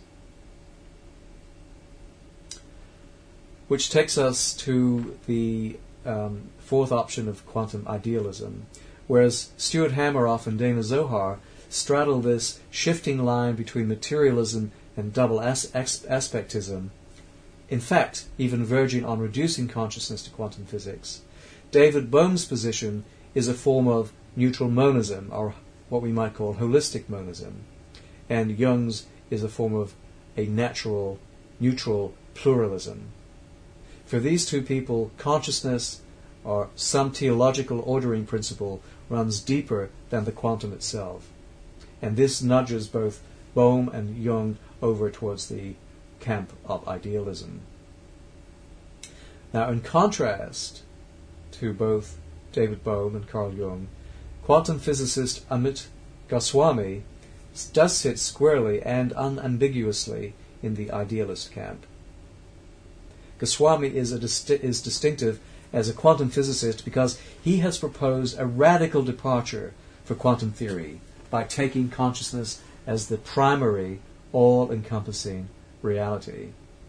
Which takes us to the um, fourth option of quantum idealism, whereas Stuart Hameroff and Dana Zohar straddle this shifting line between materialism and double as- as- aspectism, in fact, even verging on reducing consciousness to quantum physics. David Bohm's position is a form of neutral monism, or what we might call holistic monism, and Jung's is a form of a natural, neutral pluralism. For these two people, consciousness, or some theological ordering principle, runs deeper than the quantum itself. And this nudges both Bohm and Jung over towards the camp of idealism. Now, in contrast to both David Bohm and Carl Jung, quantum physicist Amit Goswami does sit squarely and unambiguously in the idealist camp. Goswami is, a disti- is distinctive as a quantum physicist because he has proposed a radical departure for quantum theory by taking consciousness as the primary, all-encompassing reality.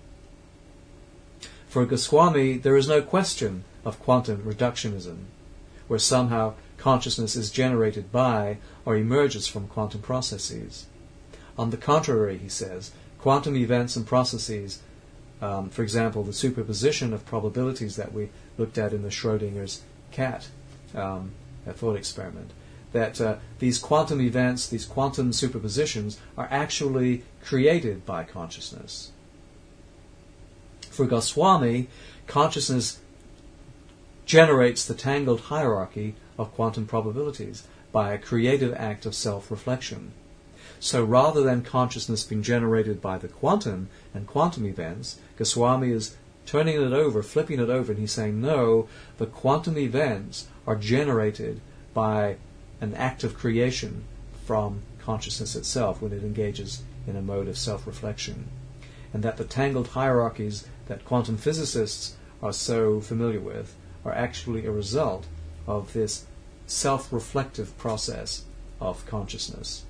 For Goswami, there is no question of quantum reductionism, where somehow consciousness is generated by or emerges from quantum processes. On the contrary, he says, quantum events and processes, um, for example, the superposition of probabilities that we looked at in the Schrodinger's cat um, thought experiment, that uh, these quantum events, these quantum superpositions, are actually created by consciousness. For Goswami, consciousness generates the tangled hierarchy of quantum probabilities by a creative act of self-reflection. So rather than consciousness being generated by the quantum and quantum events, Goswami is turning it over, flipping it over, and he's saying, no, the quantum events are generated by an act of creation from consciousness itself when it engages in a mode of self-reflection. And that the tangled hierarchies that quantum physicists are so familiar with are actually a result of this self-reflective process of consciousness.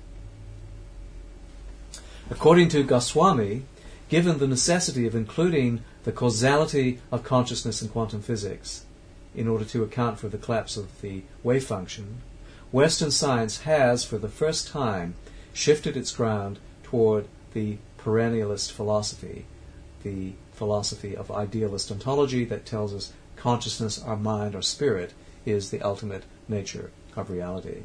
According to Goswami, given the necessity of including the causality of consciousness in quantum physics in order to account for the collapse of the wave function, Western science has, for the first time, shifted its ground toward the perennialist philosophy, the philosophy of idealist ontology that tells us consciousness, our mind, or spirit is the ultimate nature of reality.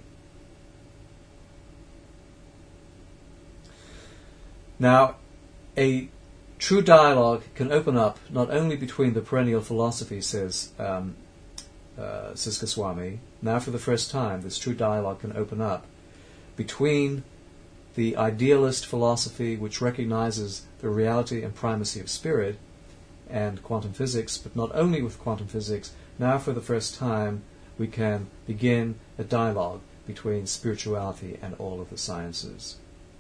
Now, a true dialogue can open up not only between the perennial philosophy, says, um, uh, says Goswami. Now for the first time, this true dialogue can open up between the idealist philosophy, which recognizes the reality and primacy of spirit, and quantum physics, but not only with quantum physics. Now for the first time, we can begin a dialogue between spirituality and all of the sciences.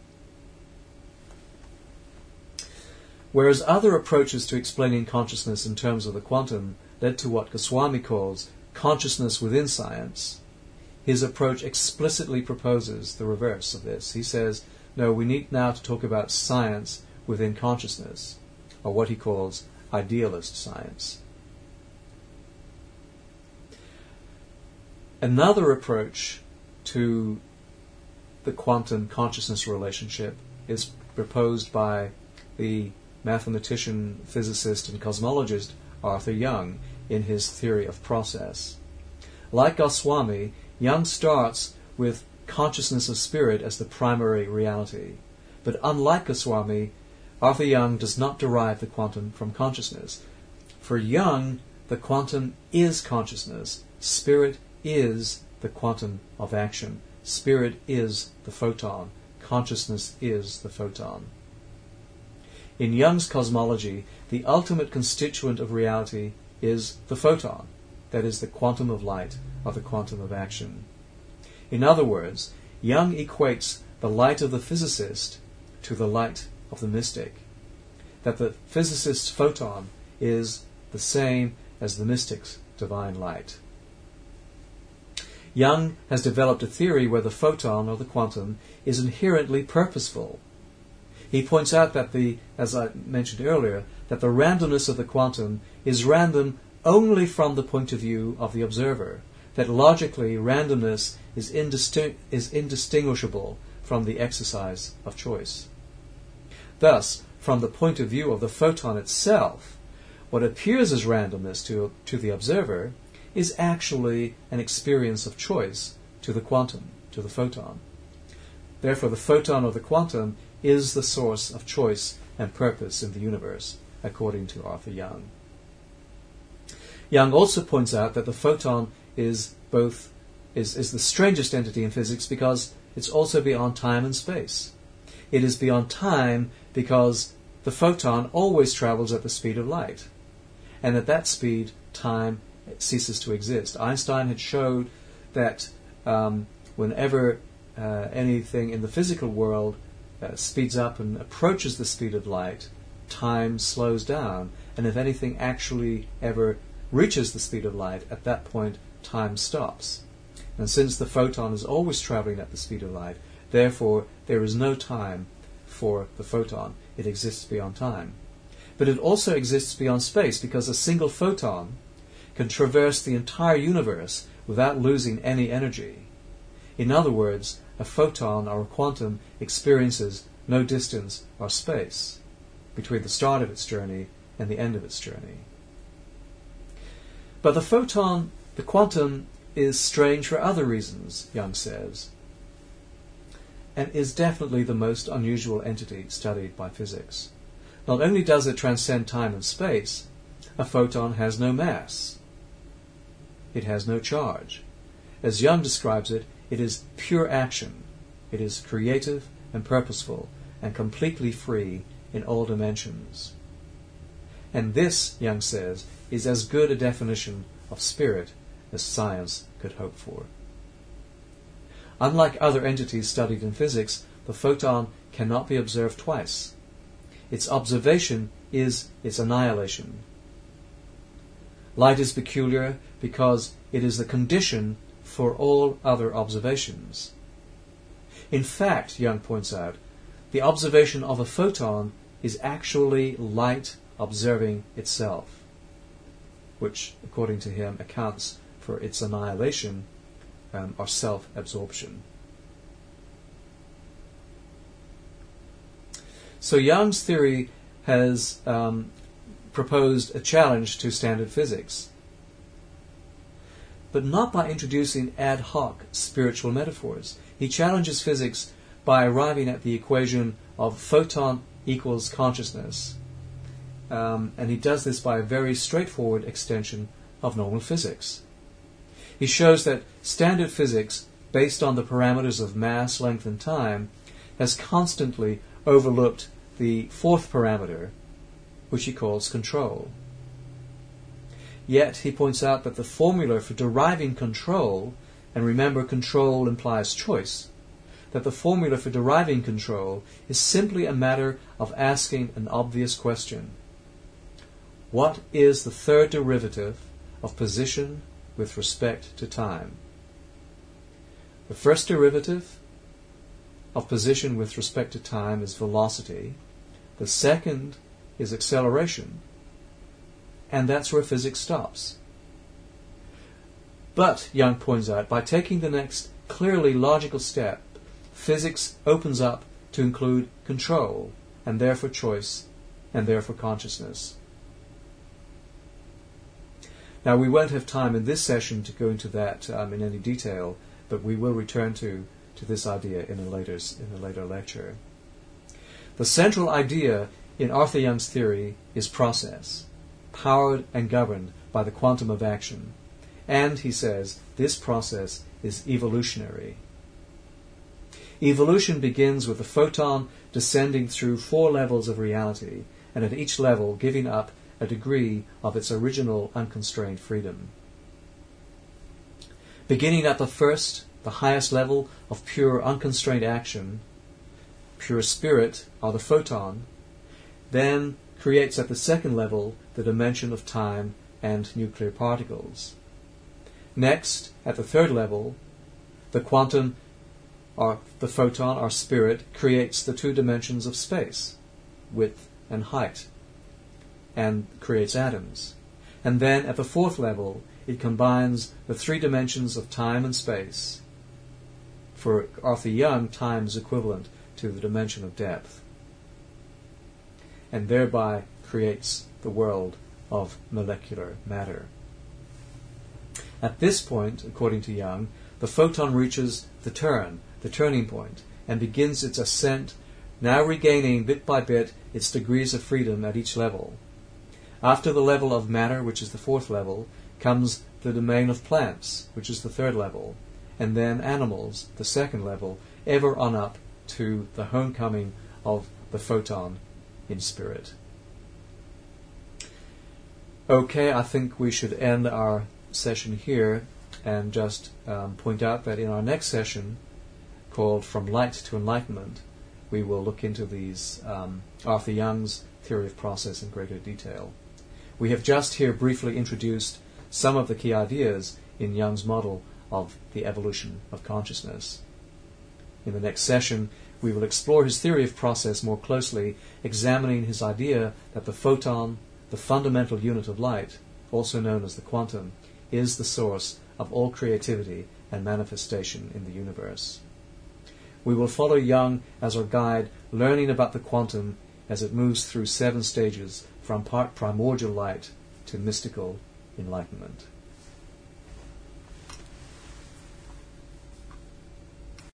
Whereas other approaches to explaining consciousness in terms of the quantum led to what Goswami calls consciousness within science, his approach explicitly proposes the reverse of this. He says, no, we need now to talk about science within consciousness, or what he calls idealist science. Another approach to the quantum consciousness relationship is proposed by the mathematician, physicist, and cosmologist Arthur Young in his theory of process. Like Goswami, Young starts with consciousness of spirit as the primary reality. But unlike Goswami, Arthur Young does not derive the quantum from consciousness. For Young, the quantum is consciousness. Spirit is the quantum of action. Spirit is the photon. Consciousness is the photon. In Jung's cosmology, the ultimate constituent of reality is the photon, that is, the quantum of light or the quantum of action. In other words, Jung equates the light of the physicist to the light of the mystic, that the physicist's photon is the same as the mystic's divine light. Jung has developed a theory where the photon, or the quantum, is inherently purposeful. He points out that the, as I mentioned earlier, that the randomness of the quantum is random only from the point of view of the observer, that logically randomness is, indistin- is indistinguishable from the exercise of choice. Thus, from the point of view of the photon itself, what appears as randomness to, to the observer is actually an experience of choice to the quantum, to the photon. Therefore, the photon or the quantum is the source of choice and purpose in the universe, according to Arthur Young. Young also points out that the photon is both is, is the strangest entity in physics because it's also beyond time and space. It is beyond time because the photon always travels at the speed of light, and at that speed, time ceases to exist. Einstein had showed that um, whenever uh, anything in the physical world uh, speeds up and approaches the speed of light, time slows down, and if anything actually ever reaches the speed of light, at that point time stops. And since the photon is always traveling at the speed of light, therefore there is no time for the photon. It exists beyond time. But it also exists beyond space because a single photon can traverse the entire universe without losing any energy. In other words, a photon or a quantum experiences no distance or space between the start of its journey and the end of its journey. But the photon, the quantum, is strange for other reasons, Jung says, and is definitely the most unusual entity studied by physics. Not only does it transcend time and space, a photon has no mass. It has no charge. As Jung describes it, it is pure action. It is creative and purposeful and completely free in all dimensions. And this, Jung says, is as good a definition of spirit as science could hope for. Unlike other entities studied in physics, the photon cannot be observed twice. Its observation is its annihilation. Light is peculiar because it is the condition for all other observations. In fact, Jung points out, the observation of a photon is actually light observing itself, which, according to him, accounts for its annihilation um, or self-absorption. So Young's theory has um, proposed a challenge to standard physics, but not by introducing ad hoc spiritual metaphors. He challenges physics by arriving at the equation of photon equals consciousness, um, and he does this by a very straightforward extension of normal physics. He shows that standard physics, based on the parameters of mass, length, and time, has constantly overlooked the fourth parameter, which he calls control. Yet he points out that the formula for deriving control, and remember control implies choice, that the formula for deriving control is simply a matter of asking an obvious question. What is the third derivative of position with respect to time? The first derivative of position with respect to time is velocity. The second is acceleration. And that's where physics stops. But, Jung points out, by taking the next clearly logical step, physics opens up to include control, and therefore choice, and therefore consciousness. Now, we won't have time in this session to go into that um, in any detail, but we will return to, to this idea in a later in a later lecture. The central idea in Arthur Young's theory is process, powered and governed by the quantum of action. And, he says, this process is evolutionary. Evolution begins with the photon descending through four levels of reality, and at each level giving up a degree of its original unconstrained freedom. Beginning at the first, the highest level of pure unconstrained action, pure spirit, or the photon, then creates at the second level the dimension of time and nuclear particles. Next, at the third level, the quantum, or the photon, or spirit, creates the two dimensions of space, width and height, and creates atoms. And then at the fourth level, it combines the three dimensions of time and space. For Arthur Young, time is equivalent to the dimension of depth, and thereby creates the world of molecular matter. At this point, according to Young, the photon reaches the turn, the turning point, and begins its ascent, now regaining bit by bit its degrees of freedom at each level. After the level of matter, which is the fourth level, comes the domain of plants, which is the third level, and then animals, the second level, ever on up to the homecoming of the photon in spirit. Okay, I think we should end our session here and just um, point out that in our next session, called From Light to Enlightenment, we will look into these um, Arthur Young's theory of process in greater detail. We have just here briefly introduced some of the key ideas in Young's model of the evolution of consciousness. In the next session, we will explore his theory of process more closely, examining his idea that the photon, the fundamental unit of light, also known as the quantum, is the source of all creativity and manifestation in the universe. We will follow Young as our guide, learning about the quantum as it moves through seven stages from primordial light to mystical enlightenment.